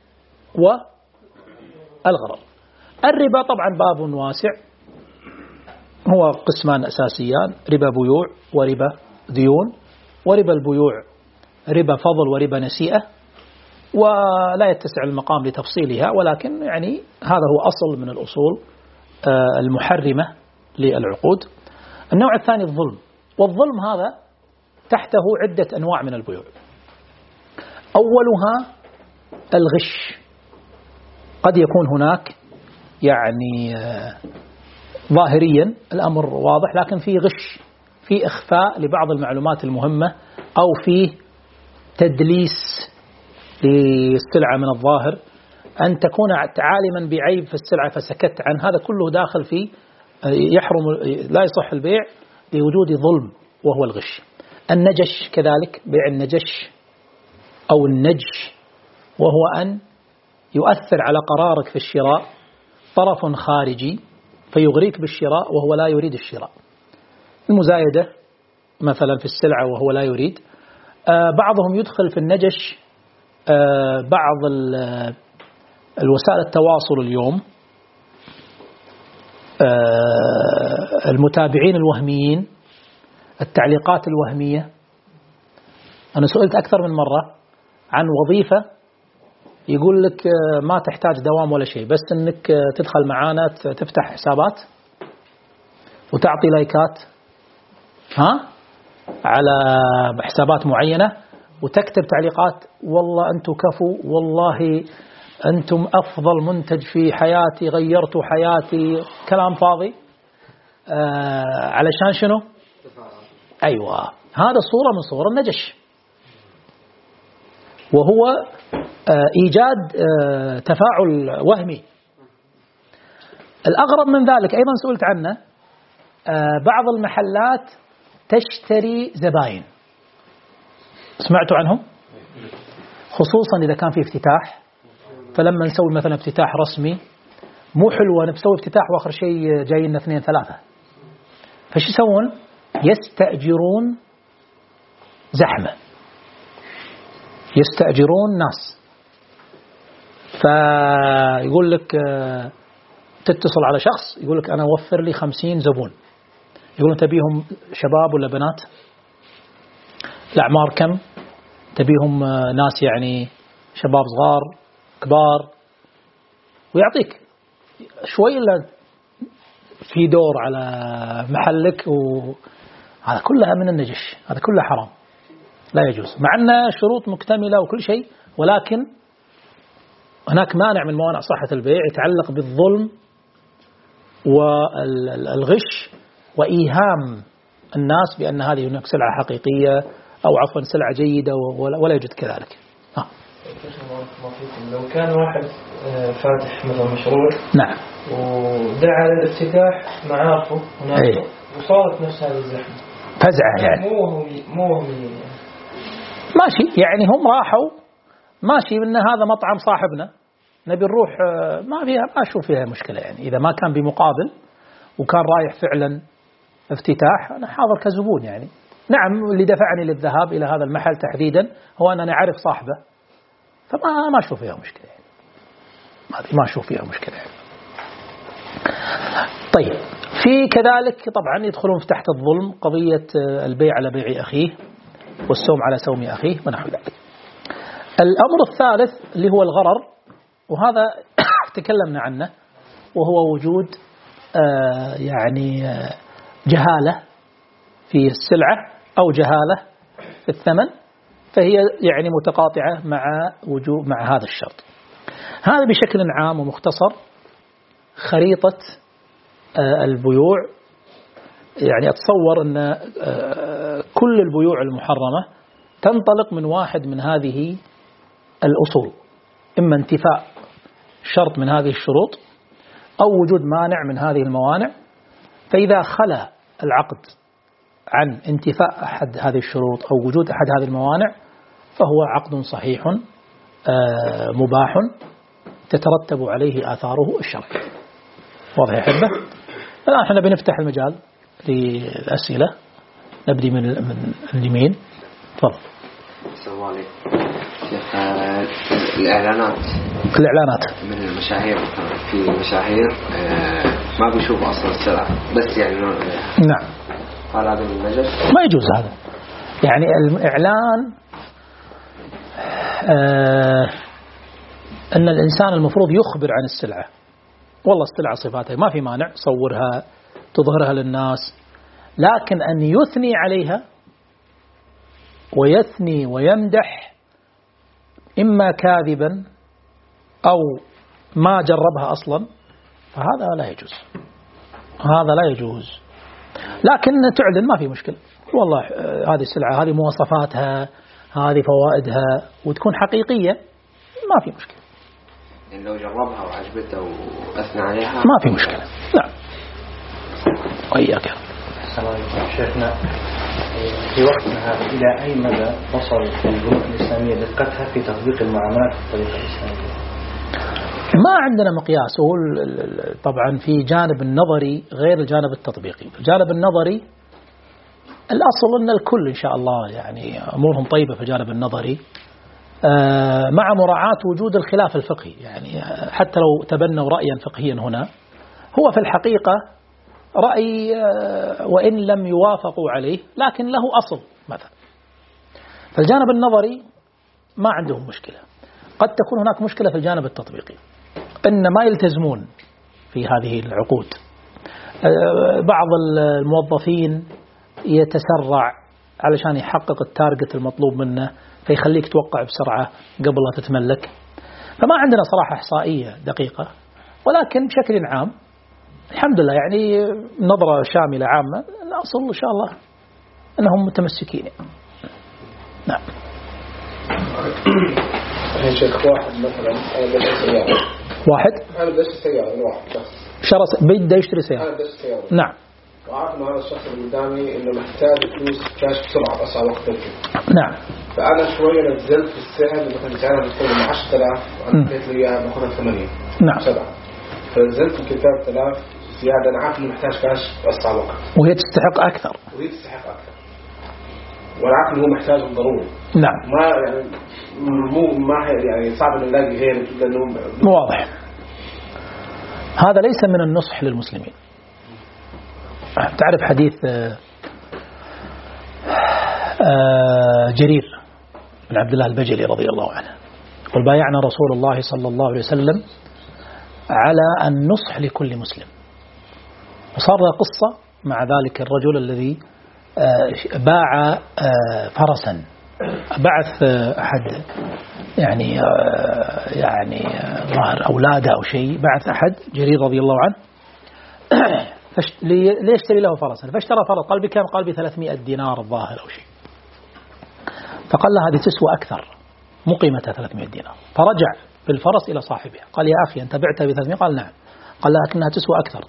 والغرر. الربا طبعا باب واسع، هو قسمان أساسيان: ربا بيوع وربا ديون. وربا البيوع ربا فضل وربا نسيئة، ولا يتسع المقام لتفصيلها، ولكن يعني هذا هو أصل من الأصول المحرمة للعقود. النوع الثاني الظلم، والظلم هذا تحته عدة أنواع من البيوع. أولها الغش. قد يكون هناك يعني ظاهريا الأمر واضح، لكن في غش، في إخفاء لبعض المعلومات المهمة، أو في تدليس للسلعة من الظاهر، أن تكون عالما بعيب في السلعة فسكت عن هذا كله داخل في يحرم، لا يصح البيع لوجود ظلم وهو الغش. النجش كذلك، بيع النجش أو النجش، وهو أن يؤثر على قرارك في الشراء طرف خارجي فيغريك بالشراء وهو لا يريد الشراء. المزايدة مثلا في السلعة وهو لا يريد. آه بعضهم يدخل في النجش آه بعض الوسائل التواصل اليوم المتابعين الوهميين، التعليقات الوهمية. أنا سئلت أكثر من مرة عن وظيفة يقول لك ما تحتاج دوام ولا شيء، بس أنك تدخل معانا تفتح حسابات وتعطي لايكات ها على حسابات معينة وتكتب تعليقات، والله أنتم كفو، والله أنتم أفضل منتج في حياتي، غيرتوا حياتي، كلام فاضي. آه علشان شنو؟ أيوة، هذا صورة من صور النجش، وهو آه إيجاد آه تفاعل وهمي. الأغرب من ذلك أيضا سئلت عنه، آه بعض المحلات تشتري زباين، سمعتوا عنهم؟ خصوصا إذا كان في افتتاح، فلما نسوي مثلا افتتاح رسمي مو حلوة نسوي افتتاح وآخر شيء جايين اثنين ثلاثة، فش يسوون؟ يستأجرون زحمة، يستأجرون ناس. فيقول لك تتصل على شخص يقول لك أنا وفر لي خمسين زبون، يقولون تبيهم شباب ولا بنات؟ الأعمار كم؟ تبيهم ناس يعني شباب صغار كبار؟ ويعطيك شوي إلا في دور على محلك، وهذا كلها من النجش، هذا كله حرام لا يجوز، مع أن شروط مكتملة وكل شيء، ولكن هناك مانع من موانع صحة البيع يتعلق بالظلم والغش وإيهام الناس بأن هذه هناك سلعة حقيقية أو عفوا سلعة جيدة، ولا يوجد كذلك. آه. لو كان واحد فاتح مثلا مشروع نعم ودعا للافتتاح معارفه وناسه وصارت نفس هذه الزحمة، فزعة يعني مو مو ماشي، يعني هم راحوا ماشي إن هذا مطعم صاحبنا نبي نروح، ما فيها ما أشوف فيها مشكلة يعني، إذا ما كان بمقابل وكان رايح فعلا افتتاح أنا حاضر كزبون يعني. نعم اللي دفعني للذهاب إلى هذا المحل تحديدا هو أن أنا أعرف صاحبه، فما ما أشوف فيها مشكلة يعني، ما أشوف فيها مشكلة يعني. طيب في كذلك طبعا يدخلون في تحت الظلم قضية البيع على بيع أخيه والسوم على سوم أخيه ونحو ذلك. الأمر الثالث اللي هو الغرر، وهذا تكلمنا عنه، وهو وجود آه يعني آه جهالة في السلعة أو جهالة في الثمن، فهي يعني متقاطعة مع وجود مع هذا الشرط. هذا بشكل عام ومختصر خريطة آه البيوع. يعني أتصور أن آه كل البيوع المحرمة تنطلق من واحد من هذه الأصول، إما انتفاء شرط من هذه الشروط أو وجود مانع من هذه الموانع. فإذا خلا العقد عن انتفاء أحد هذه الشروط أو وجود أحد هذه الموانع فهو عقد صحيح مباح تترتب عليه آثاره الشرعية. واضح يا حبة؟ الآن احنا بنفتح المجال للأسئلة، نبدي من من اليمين. تفضل. السلام عليكم. شيخ الإعلانات الإعلانات من المشاهير، في مشاهير ما بيشوفوا أصلا السلعة بس يعني نعم، قال هذا النجس ما يجوز هذا. يعني الإعلان آه أن الإنسان المفروض يخبر عن السلعة، والله السلعة صفاتها ما في مانع صورها تظهرها للناس، لكن أن يثني عليها ويثني ويمدح إما كاذبا أو ما جربها أصلا، فهذا لا يجوز، هذا لا يجوز. لكن تعلن ما في مشكلة، والله هذه السلعة هذه مواصفاتها هذه فوائدها وتكون حقيقية، ما في مشكلة. يعني لو جربها وعجبته وأثنى عليها ما في مشكلة. نعم. وإياك. السلام عليكم شيخنا، في وقتنا هذا إلى أي مدى وصل البنوك الإسلامية دقتها في تطبيق المعاملات بالطريقة الإسلامية؟ ما عندنا مقياس. هو طبعا في جانب النظري غير الجانب التطبيقي. الجانب النظري الأصل أن الكل إن شاء الله يعني أمورهم طيبة في الجانب النظري، مع مراعاة وجود الخلاف الفقهي. يعني حتى لو تبنوا رأيا فقهيا هنا، هو في الحقيقة رأي وإن لم يوافقوا عليه لكن له أصل مثلا. فالجانب النظري ما عندهم مشكلة. قد تكون هناك مشكلة في الجانب التطبيقي، إن ما يلتزمون في هذه العقود. بعض الموظفين يتسرع علشان يحقق التارجت المطلوب منه، فيخليك توقع بسرعة قبل لا تتملك. فما عندنا صراحة إحصائية دقيقة، ولكن بشكل عام الحمد لله يعني نظرة شاملة عامة، الأصل إن شاء الله أنهم متمسكين. نعم. يا شيخ واحد مثلا أنا بدأ سيارة. واحد أنا بدأ سيارة من واحد شخص. شخص بيده يشتري سيارة. أنا بدأ سيارة. نعم. وعارف إنه هذا الشخص اللي قدامي إنه محتاج فلوس كاش بسرعة بأسرع وقت ممكن. نعم. فأنا شوية نزلت في السعر، مثلا سعرها بتكون من عشرة آلاف، أنا اديت لي إياها باخذها ثمانية. نعم. سبعة. فنزلت يمكن ثلاثة آلاف زيادة، أنا عارف إنه محتاج كاش بأسرع وقت. وهي تستحق أكثر. وهي تستحق أكثر. وأنا عارف إنه هو محتاج ضروري. نعم. ما يعني مو ما يعني صعب إن نلاقي غيره لأنه مو واضح. هذا ليس من النصح للمسلمين. تعرف حديث جرير بن عبد الله البجلي رضي الله عنه يقول: بايعنا رسول الله صلى الله عليه وسلم على النصح لكل مسلم. وصار قصة مع ذلك الرجل الذي باع فرسا، بعث أحد يعني يعني ظهر أولاده أو شيء، بعث أحد جرير رضي الله عنه ليشتري له فرسا، فاشترى فرس. قال بكم؟ قال بثلاثمائة دينار الظاهر أو شيء. فقال له هذه تسوى أكثر، مو قيمتها ثلاثمائة دينار. فرجع بالفرس إلى صاحبه قال: يا أخي أنت بعتها بثلاثمائة؟ قال: نعم. قال: لكنها تسوى أكثر،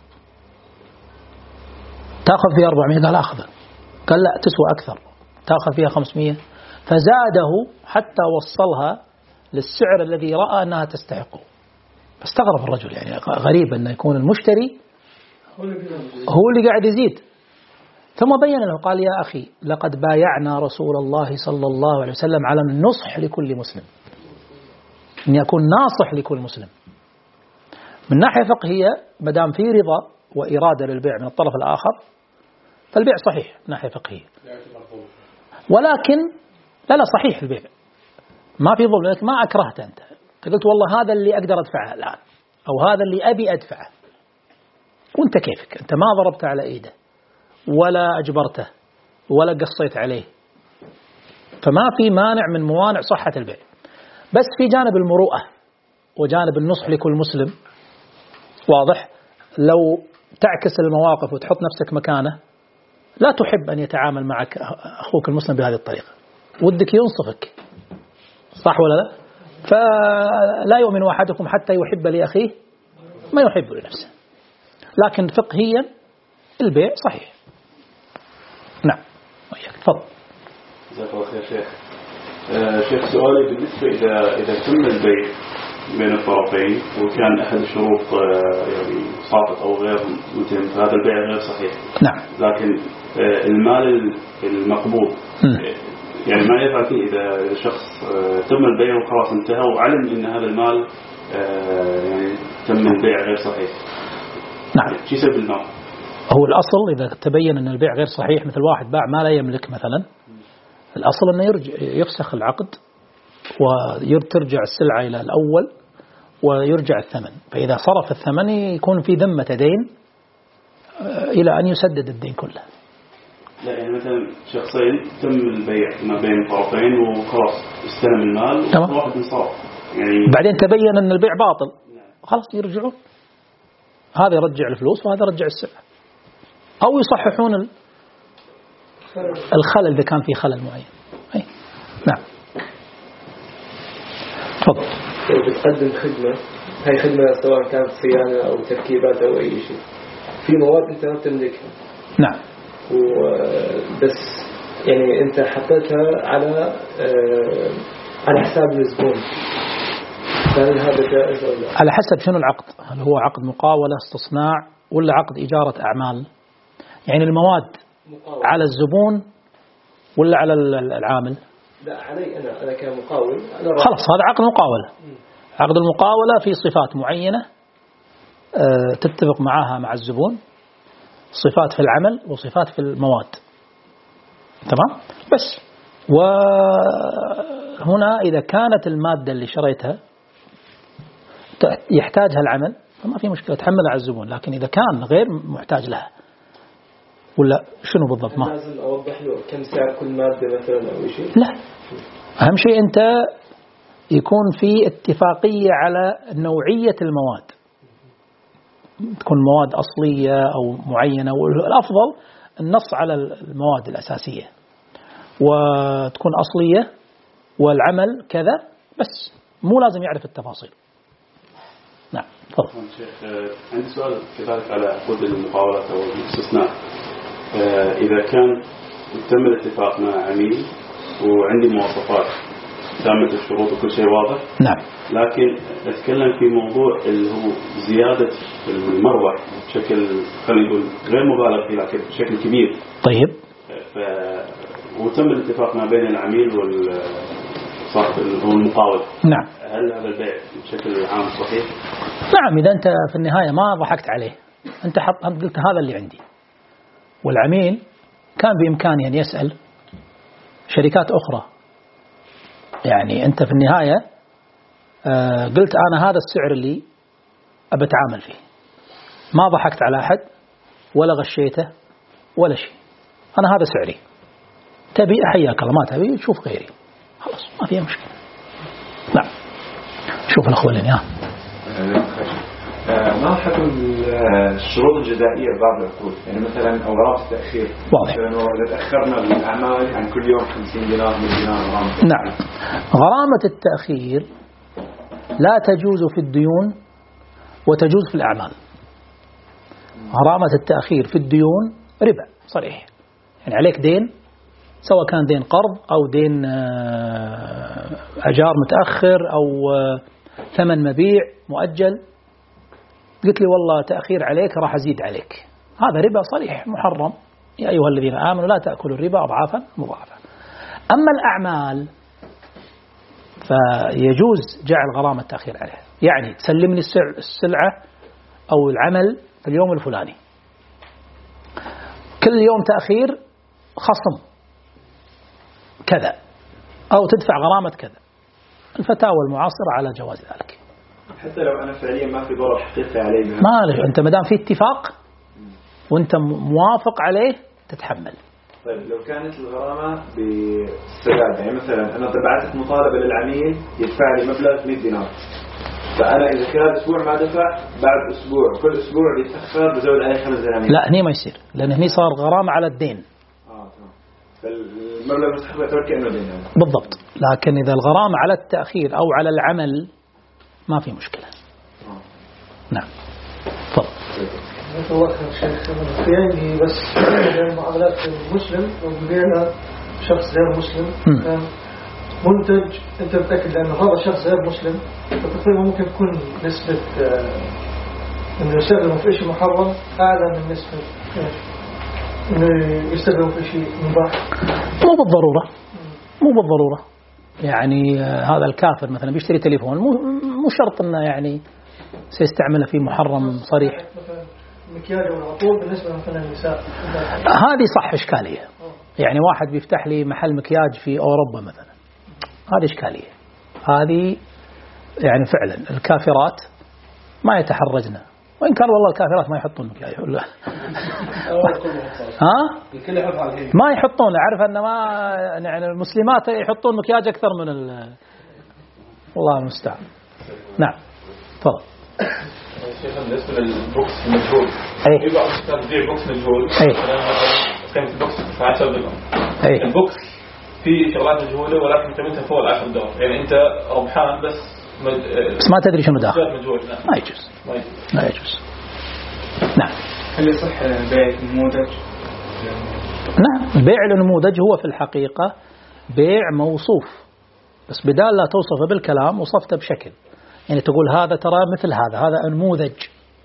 تأخذ فيها أربعمائة؟ قال: أخذ. قال: لا، تسوى أكثر، تأخذ فيها خمسمائة. فزاده حتى وصلها للسعر الذي رأى أنها تستحقه. فاستغرب الرجل، يعني غريب أن يكون المشتري هو اللي قاعد يزيد. ثم بين له قال: يا أخي لقد بايعنا رسول الله صلى الله عليه وسلم على النصح لكل مسلم، أن يكون ناصح لكل مسلم. من ناحية فقهية مدام في رضا وإرادة للبيع من الطرف الآخر فالبيع صحيح من ناحية فقهية. ولكن لا لا صحيح البيع، ما في ظلم، لكن ما أكرهت أنت، قلت والله هذا اللي أقدر أدفعه الآن، أو هذا اللي أبي أدفعه، وأنت كيفك، أنت ما ضربت على إيده ولا أجبرته ولا قصيت عليه، فما في مانع من موانع صحة البيع. بس في جانب المروءة وجانب النصح لكل مسلم واضح. لو تعكس المواقف وتحط نفسك مكانه، لا تحب أن يتعامل معك أخوك المسلم بهذه الطريقة، ودك ينصفك، صح ولا لا؟ فلا يؤمن أحدكم حتى يحب لأخيه ما يحب لنفسه. لكن فقهيا البيع صحيح. نعم. تفضل. جزاك الله خير شيخ. آه شيخ سؤالي بالنسبة إذا إذا تم البيع بين الطرفين وكان أحد الشروط آه يعني ساقط أو غير متم، فهذا البيع غير صحيح. نعم. لكن آه المال المقبوض آه يعني ما يفعل فيه إذا الشخص آه تم البيع وخلاص انتهى وعلم إن هذا المال آه يعني تم البيع غير صحيح. نعم. شو يسبب المال؟ هو الأصل إذا تبين أن البيع غير صحيح، مثل واحد باع ما لا يملك مثلا، الأصل أنه يرجع يفسخ العقد وترجع السلعة إلى الأول ويرجع الثمن. فإذا صرف الثمن يكون في ذمة دين إلى أن يسدد الدين كله. لا يعني مثلا شخصين تم البيع ما بين طرفين وخلاص استلم المال وواحد انصرف، يعني بعدين تبين أن البيع باطل، خلاص يرجعون، هذا يرجع الفلوس وهذا يرجع السلعة، أو يصححون الخلل إذا كان في خلل معين. أي. نعم. تفضل. بتقدم خدمة، هاي خدمة سواء كانت صيانة أو تركيبات أو أي شيء، في مواد أنت ما تملكها. نعم. وبس يعني أنت حطيتها على على حساب الزبون، فهل هذا جائز ولا لا؟ على حسب شنو العقد، هل هو عقد مقاولة استصناع ولا عقد إجارة أعمال؟ يعني المواد مقاولة على الزبون ولا على العامل؟ لا علي أنا أنا كمقاول أنا خلاص هذا عقد مقاولة. عقد المقاولة في صفات معينة تتفق معها مع الزبون، صفات في العمل وصفات في المواد، تمام؟ بس وهنا إذا كانت المادة اللي شريتها يحتاجها العمل فما في مشكلة تحملها على الزبون، لكن إذا كان غير محتاج لها ولا شنو بالضبط؟ ما لازم أوضح له كم سعر كل مادة مثلا أو شيء؟ لا، أهم شيء أنت يكون في اتفاقية على نوعية المواد، تكون مواد أصلية أو معينة، والأفضل النص على المواد الأساسية وتكون أصلية والعمل كذا، بس مو لازم يعرف التفاصيل. نعم تفضل. شيخ عندي سؤال كذلك على عقود المقاولات أو الاستثناء. إذا كان تم الاتفاق مع عميل وعندي مواصفات تامة الشروط وكل شيء واضح، نعم، لكن أتكلم في موضوع اللي هو زيادة المربح بشكل خلينا نقول غير مبالغ فيه لكن بشكل كبير. طيب. ف وتم الاتفاق ما بين العميل والصاحب المقاول. نعم. هل هذا البيع بشكل عام صحيح؟ نعم، إذا أنت في النهاية ما ضحكت عليه، أنت حط أنت قلت هذا اللي عندي، والعميل كان بإمكانه أن يسأل شركات أخرى. يعني أنت في النهاية آه قلت أنا هذا السعر اللي أبى أتعامل فيه، ما ضحكت على أحد ولا غشيته ولا شيء، أنا هذا سعري، تبي أحياك الله، ما تبي تشوف غيري، خلاص ما فيها مشكلة. نعم. شوف الأخوة لين ها ما حكم الشروط الجزائية ببعض العقود؟ يعني مثلا أو غرامة التأخير. واضح. مثلا إذا تأخرنا بالأعمال عن كل يوم خمسين دينار مئة دينار غرامة. نعم. غرامة التأخير لا تجوز في الديون وتجوز في الأعمال. غرامة التأخير في الديون ربا صريح، يعني عليك دين سواء كان دين قرض أو دين أجار متأخر أو ثمن مبيع مؤجل، قلت لي والله تأخير عليك راح أزيد عليك، هذا ربا صريح محرم. يا أيها الذين آمنوا لا تأكلوا الربا أضعافا مضاعفة. أما الأعمال فيجوز جعل غرامة التأخير عليها، يعني تسلمني السلعة أو العمل في اليوم الفلاني، كل يوم تأخير خصم كذا أو تدفع غرامة كذا. الفتاوى المعاصرة على جواز ذلك، حتى لو أنا فعليا ما في ضرر حقيقي عليه. ما ليش، أنت مدام في اتفاق وأنت موافق عليه تتحمل. طيب لو كانت الغرامة بالسداد، يعني مثلا أنا بعثت مطالبة للعميل يدفع لي مبلغ مئة دينار، فأنا إذا كان أسبوع ما دفع، بعد أسبوع كل أسبوع بيتأخر بزود عليه خمس دنانير. لا هني ما يصير، لأن هني صار غرامة على الدين. آه تمام. فالمبلغ مستحق يعتبر كأنه دين يعني. بالضبط، لكن إذا الغرامة على التأخير أو على العمل ما في مشكلة. آه. نعم. تفضل. الله خير شيخ، في عندي بس معاملات مسلم وبيعنا شخص غير مسلم، منتج أنت متأكد لأنه هذا شخص غير مسلم، فتقريبا ممكن تكون نسبة إنه يستخدمه في شيء محرم أعلى من نسبة إنه يستخدمه في شيء مباح. مو بالضرورة، مو بالضرورة. يعني هذا الكافر مثلا بيشتري تليفون، مو مو شرط إنه يعني سيستعمله في محرم صريح. مكياج والعطور بالنسبة مثلا للنساء هذه صح إشكالية. يعني واحد بيفتح لي محل مكياج في أوروبا مثلا، هذه إشكالية. هذه يعني فعلا الكافرات ما يتحرجن، وإن كان والله الكافرات ما يحطون مكياج ولا ها ما يحطون. أعرف أن ما يعني المسلمات يحطون مكياج أكثر من ال... والله المستعان. نعم تفضل. شيخ بالنسبة للبوكس المجهول، في بعض الناس تبيع بوكس مجهول، قيمة البوكس عشرة دولار، البوكس في شغلات مجهولة ولكن قيمتها فوق العشر دولار، يعني أنت ربحان بس مج... بس ما تدري شنو داخل. ما يجوز. ما يجوز. نعم. هل يصح بيع النموذج؟ نعم، بيع النموذج هو في الحقيقة بيع موصوف، بس بدال لا توصفه بالكلام وصفته بشكل، يعني تقول هذا ترى مثل هذا، هذا نموذج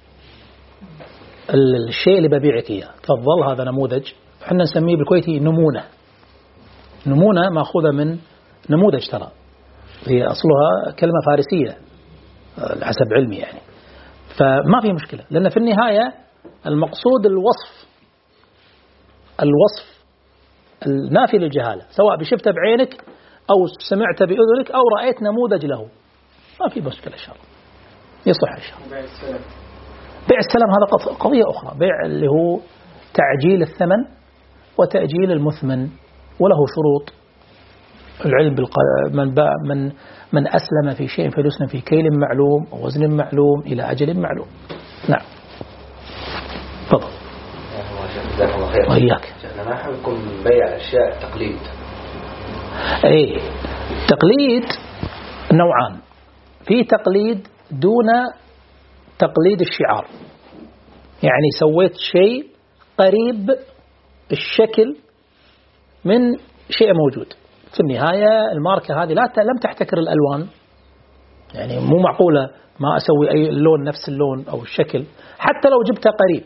الشيء اللي ببيعك إياه، تفضل هذا نموذج. احنا نسميه بالكويتي نمونة. نمونة مأخوذة من نموذج ترى، هي أصلها كلمة فارسية حسب علمي يعني، فما في مشكلة، لأن في النهاية المقصود الوصف الوصف النافي للجهالة، سواء بشفته بعينك أو سمعت بأذنك أو رأيت نموذج له، ما في مشكلة إن شاء الله يصلح إن شاء الله. بيع السلام هذا قضية أخرى، بيع اللي هو تعجيل الثمن وتأجيل المثمن، وله شروط. العلم بالق... من باع من من أسلم في شيء فليسلم في كيل معلوم ووزن معلوم إلى أجل معلوم. نعم تفضل. جزاك الله خير. وإياك. ما حكم بيع أشياء تقليد؟ أي تقليد نوعان، في تقليد دون تقليد الشعار، يعني سويت شيء قريب الشكل من شيء موجود. في النهاية الماركة هذه لا لم تحتكر الألوان، يعني مو معقولة ما أسوي أي لون نفس اللون أو الشكل حتى لو جبته قريب،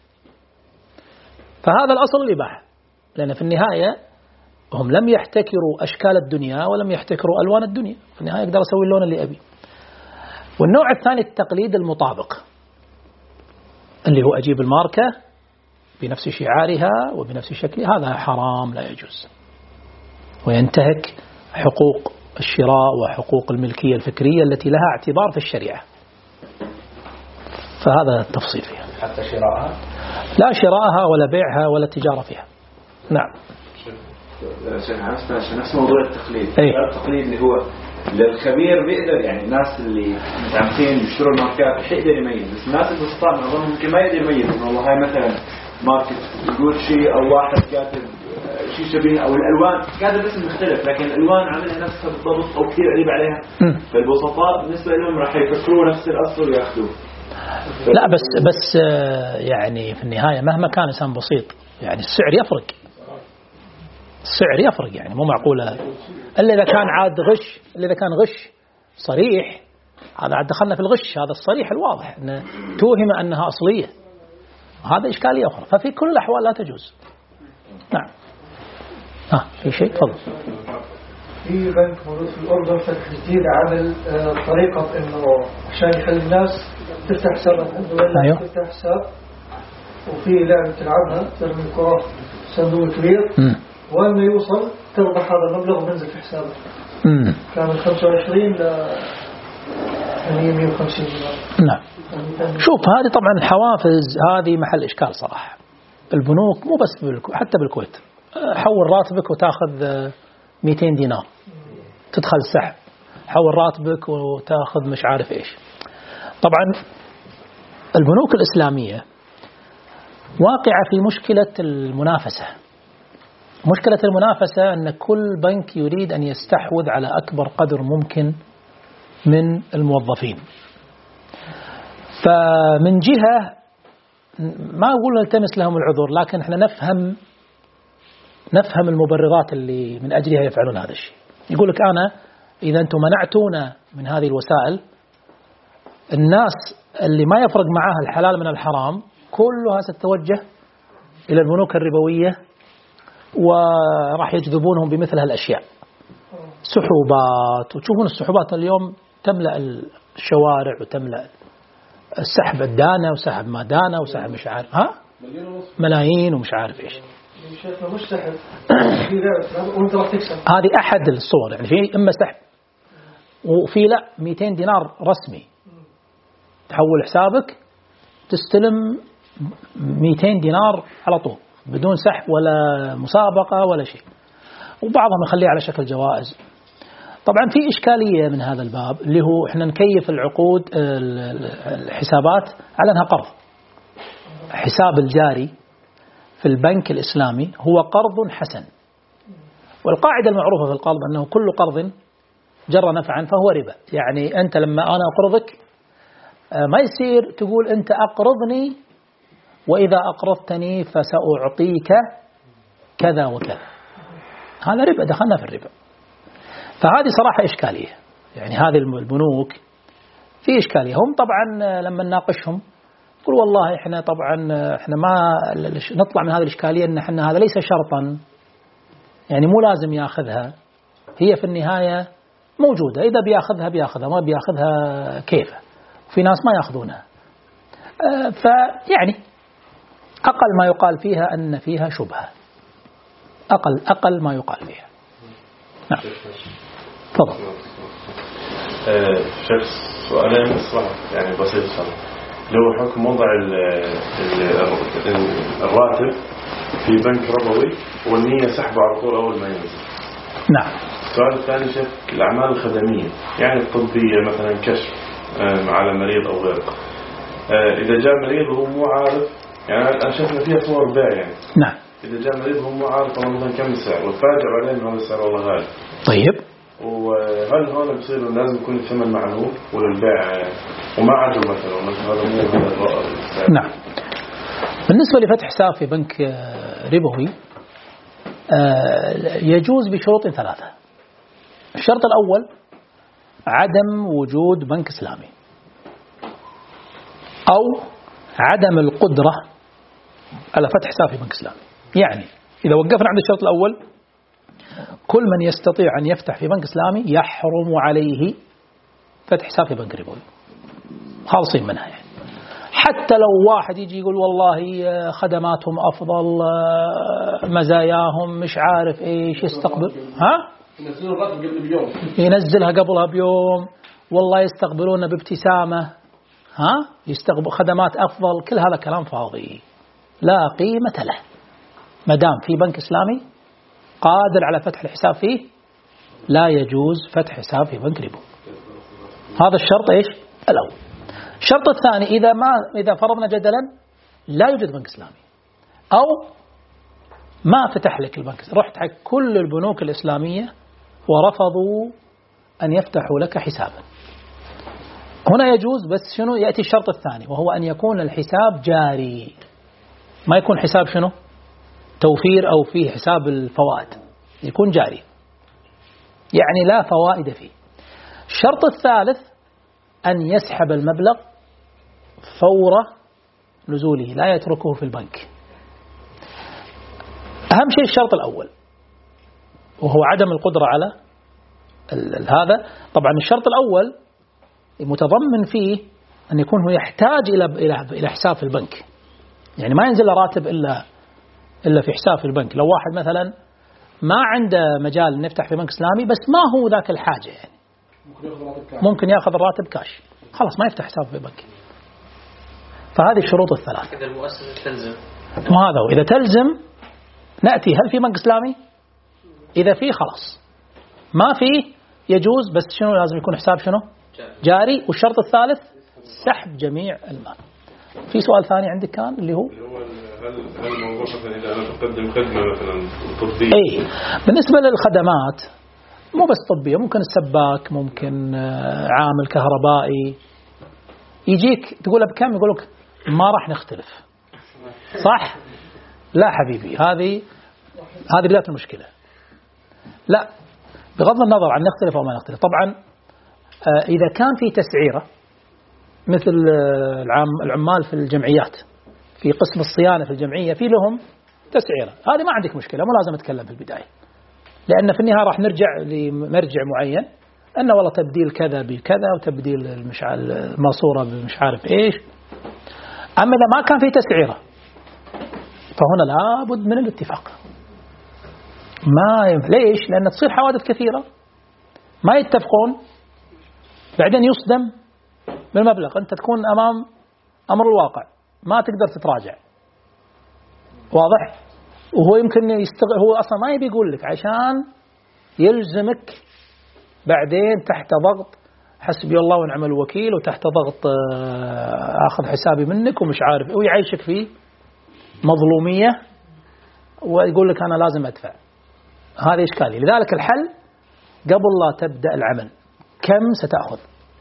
فهذا الأصل الإباحة، لأن في النهاية هم لم يحتكروا أشكال الدنيا ولم يحتكروا ألوان الدنيا، في النهاية أقدر أسوي اللون اللي أبي. والنوع الثاني التقليد المطابق، اللي هو أجيب الماركة بنفس شعارها وبنفس شكلها، هذا حرام لا يجوز، وينتهك حقوق الشراء وحقوق الملكية الفكرية التي لها اعتبار في الشريعة. فهذا التفصيل فيها. حتى شراءها؟ لا شراءها ولا بيعها ولا تجارة فيها. نعم. نفس موضوع التقليد. أيه؟ التقليد اللي هو للخبير بيقدر، يعني الناس اللي متعمقين بيشتروا الماركات بيقدر يميز، بس الناس البسطاء من أظن ممكن ما يقدر يميز إنه والله هاي مثلا ماركة يقول شيء أو واحد كاتب شيء شبيه أو الألوان كاتب اسم مختلف لكن الألوان عاملها نفسها بالضبط أو كثير قريب عليها، فالبسطاء بالنسبة لهم راح يفكروا نفس الأصل ويأخذوه. لا بس بس يعني في النهاية مهما كان إنسان بسيط يعني السعر يفرق، السعر يفرق، يعني مو معقولة إلا إذا كان عاد غش، إلا إذا كان غش صريح، هذا عاد دخلنا في الغش، هذا الصريح الواضح أنه توهم أنها أصلية، هذا إشكالية أخرى، ففي كل الأحوال لا تجوز. نعم. ها في شيء تفضل. في بنك موجود في الأردن فتح جديد عمل طريقة إنه عشان يخلي الناس تفتح حساب عنده ولا أيوه. تفتح حساب وفي لعبة تلعبها ترمي الكرة صندوق كبير وين ما يوصل تربح هذا المبلغ وبنزل في حسابك. امم كان من خمسة وعشرين ل مئة وخمسين دولار. نعم. شوف هذه طبعا الحوافز هذه محل إشكال صراحة. البنوك مو بس بالكو... حتى بالكويت حول راتبك وتاخذ مئتين دينار تدخل سحب، حول راتبك وتاخذ مش عارف إيش. طبعا البنوك الإسلامية واقعة في مشكلة المنافسة. مشكلة المنافسة أن كل بنك يريد أن يستحوذ على أكبر قدر ممكن من الموظفين. فمن جهة ما أقول نلتمس لهم العذر، لكن احنا نفهم نفهم المبررات اللي من أجلها يفعلون هذا الشيء. يقول لك أنا إذا أنتم منعتونا من هذه الوسائل، الناس اللي ما يفرق معها الحلال من الحرام كلها ستتوجه إلى البنوك الربوية وراح يجذبونهم بمثل هالأشياء، سحوبات. وتشوفون السحوبات اليوم تملأ الشوارع وتملأ السحب الدانة وسحب ما دانة وسحب مش عارف ها ملايين ومش عارف إيش. هذه أحد الصور، يعني في إما سحب وفي لا مئتين دينار رسمي تحول حسابك تستلم مئتين دينار على طول بدون سحب ولا مسابقة ولا شيء، وبعضهم يخليه على شكل جوائز. طبعا في إشكالية من هذا الباب اللي هو إحنا نكيف العقود الحسابات على أنها قرض. حساب الجاري في البنك الإسلامي هو قرض حسن، والقاعدة المعروفة في القرض أنه كل قرض جر نفعا فهو ربا. يعني أنت لما أنا أقرضك ما يصير تقول أنت أقرضني وإذا أقرضتني فسأعطيك كذا وكذا، هذا ربا، دخلنا في الربا. فهذه صراحة إشكالية، يعني هذه البنوك في إشكالية. هم طبعا لما نناقشهم يقول والله إحنا طبعا إحنا ما نطلع من هذه الإشكالية أن إحنا هذا ليس شرطا، يعني مو لازم يأخذها، هي في النهاية موجودة، إذا بياخذها بياخذها، ما بياخذها كيفه. في ناس ما ياخذونها. فيعني أقل ما يقال فيها أن فيها شبهة، أقل أقل ما يقال فيها. نعم. تفضل. شيخ سؤالين صراحة يعني بسيط صراحة. لو حكم وضع الراتب في بنك ربوي والنية سحبه على طول أول ما ينزل. نعم. السؤال الثاني شيخ الأعمال الخدمية يعني الطبية مثلا كشف على مريض أو غيره، إذا جاء مريض وهو مو عارف، يعني أنا شفنا فيها صور بيع يعني. نعم. إذا جاء مريض وهو مو عارف مثلا كم السعر وتفاجأ عليه إنه هذا السعر والله غالي. طيب. وهل هون بصير لازم يكون الثمن معلوم ولا البيع وما عدوا مثلا هذا مو هذا السعر؟ نعم. بالنسبة لفتح حساب في بنك ربوي يجوز بشروط ثلاثة. الشرط الأول عدم وجود بنك إسلامي أو عدم القدرة على فتح حساب في بنك إسلامي. يعني إذا وقفنا عند الشرط الأول، كل من يستطيع أن يفتح في بنك إسلامي يحرم عليه فتح حساب في بنك ربوي، خالصين منها يعني. حتى لو واحد يجي يقول والله خدماتهم أفضل، مزاياهم مش عارف إيش، يستقبل ها ينزلها قبلها بيوم، والله يستقبلون بابتسامة، ها يستقبل خدمات أفضل، كل هذا كلام فاضي لا قيمة له. مدام في بنك إسلامي قادر على فتح الحساب فيه، لا يجوز فتح حساب في بنك ربوي. هذا الشرط إيش الأول. الشرط الثاني، إذا ما إذا فرضنا جدلا لا يوجد بنك إسلامي أو ما فتح لك البنك، رحت حق كل البنوك الإسلامية ورفضوا أن يفتحوا لك حسابا، هنا يجوز. بس شنو يأتي الشرط الثاني، وهو أن يكون الحساب جاري، ما يكون حساب شنو توفير أو فيه حساب الفوائد، يكون جاري يعني لا فوائد فيه. الشرط الثالث أن يسحب المبلغ فور نزوله، لا يتركه في البنك. أهم شيء الشرط الأول وهو عدم القدرة على هذا. طبعا الشرط الأول متضمن فيه أن يكون هو يحتاج إلى إلى إلى حساب في البنك، يعني ما ينزل راتب إلا إلا في حساب في البنك. لو واحد مثلا ما عنده مجال أن يفتح في بنك إسلامي بس ما هو ذاك الحاجة، يعني ممكن يأخذ الراتب كاش، خلاص ما يفتح حساب في بنك. فهذه الشروط الثلاث. إذا المؤسسة تلزم، ما هذا وإذا تلزم نأتي هل في بنك إسلامي؟ إذا فيه خلاص، ما فيه يجوز، بس شنو لازم يكون حساب شنو جاري. والشرط الثالث سحب جميع المال. في سؤال ثاني عندك كان اللي هو هل هل الموضوع مثلا إذا أنا أقدم خدمة مثلا طبية؟ إيه، بالنسبة للخدمات مو بس طبية، ممكن السباك، ممكن عامل كهربائي، يجيك تقول بكم، يقولك ما راح نختلف، صح؟ لا حبيبي، هذه هذه بداية المشكلة. لا، بغض النظر عن نختلف أو ما نختلف. طبعا إذا كان في تسعيرة مثل العام العمال في الجمعيات، في قسم الصيانة في الجمعية في لهم تسعيرة، هذه ما عندك مشكلة، مو لازم أتكلم في البداية، لأن في النهاية راح نرجع لمرجع معين أنه والله تبديل كذا بكذا وتبديل الماسورة بمش عارف إيش. أما إذا ما كان في تسعيرة فهنا لابد من الاتفاق. ما ينفع. ليش؟ لأن تصير حوادث كثيرة ما يتفقون، بعدين يصدم بالمبلغ، أنت تكون أمام أمر الواقع ما تقدر تتراجع، واضح؟ وهو يمكن يستغل، هو أصلا ما يبي يقول لك عشان يلزمك بعدين تحت ضغط حسبي الله ونعم الوكيل، وتحت ضغط أخذ حسابي منك ومش عارف، ويعيشك فيه مظلومية ويقول لك أنا لازم أدفع. هذه إشكالية. لذلك الحل قبل لا تبدأ العمل كم ستأخذ،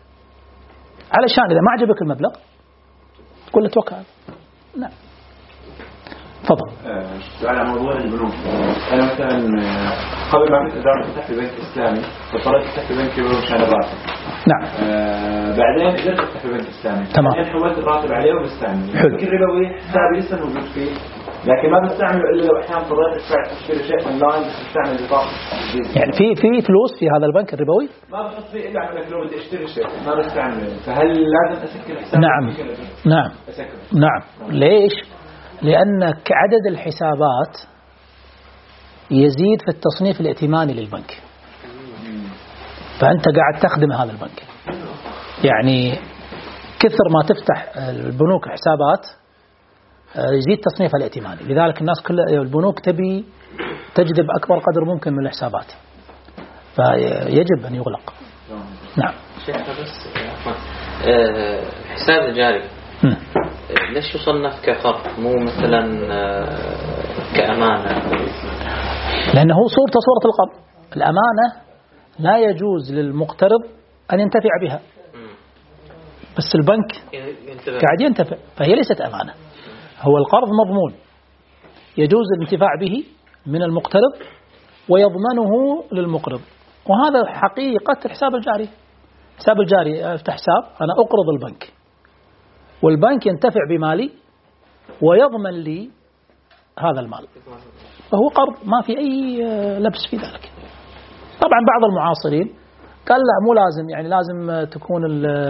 علشان إذا ما عجبك المبلغ تقول له توكل. نعم. تفضل. على موضوع البنوك، أنا مثلا قبل ما كنت أدور فتح في بنك إسلامي فاضطريت أفتح في بنك ربوي مشان الراتب. نعم. آه بعدين قدرت أفتح في بنك إسلامي. تمام. بعدين حولت الراتب عليه وبستعمل. حلو. بنك الربوي حسابي لسه موجود فيه لكن ما بستعمله إلا لو أحيانا اضطريت أدفع تشتري شيء أونلاين بس بستعمل بطاقة. يعني في في فلوس في هذا البنك الربوي؟ ما بحط فيه إلا عندك لو بدي أشتري شيء ما بستعمله، فهل لازم أسكر حساب؟ نعم نعم أسكر. نعم. ليش؟ لأن عدد الحسابات يزيد في التصنيف الائتماني للبنك، فأنت قاعد تخدم هذا البنك. يعني كثر ما تفتح البنوك حسابات يزيد تصنيفها الائتماني، لذلك الناس كل البنوك تبي تجذب أكبر قدر ممكن من الحسابات، فيجب أن يغلق. نعم. شيخ بس الحساب الجاري ليش يصنف كقرض مو مثلا كأمانة؟ لأنه صورة صورة القرض. الأمانة لا يجوز للمقترض أن ينتفع بها، بس البنك قاعد ينتفع، فهي ليست أمانة. هو القرض مضمون يجوز الانتفاع به من المقترض ويضمنه للمقرض، وهذا حقيقة الحساب الجاري. الحساب الجاري افتح حساب أنا أقرض البنك، والبنك ينتفع بمالي ويضمن لي هذا المال، فهو قرض ما في أي لبس في ذلك. طبعا بعض المعاصرين قال لا مو لازم، يعني لازم تكون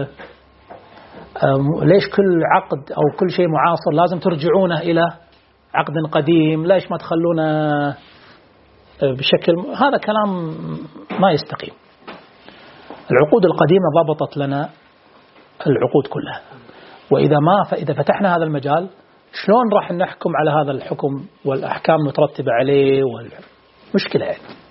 ليش كل عقد أو كل شيء معاصر لازم ترجعونه إلى عقد قديم، ليش ما تخلونه بشكل، هذا كلام ما يستقيم. العقود القديمة ضبطت لنا العقود كلها، وإذا ما فإذا فتحنا هذا المجال شلون راح نحكم على هذا الحكم والأحكام المترتبة عليه والمشكلة يعني.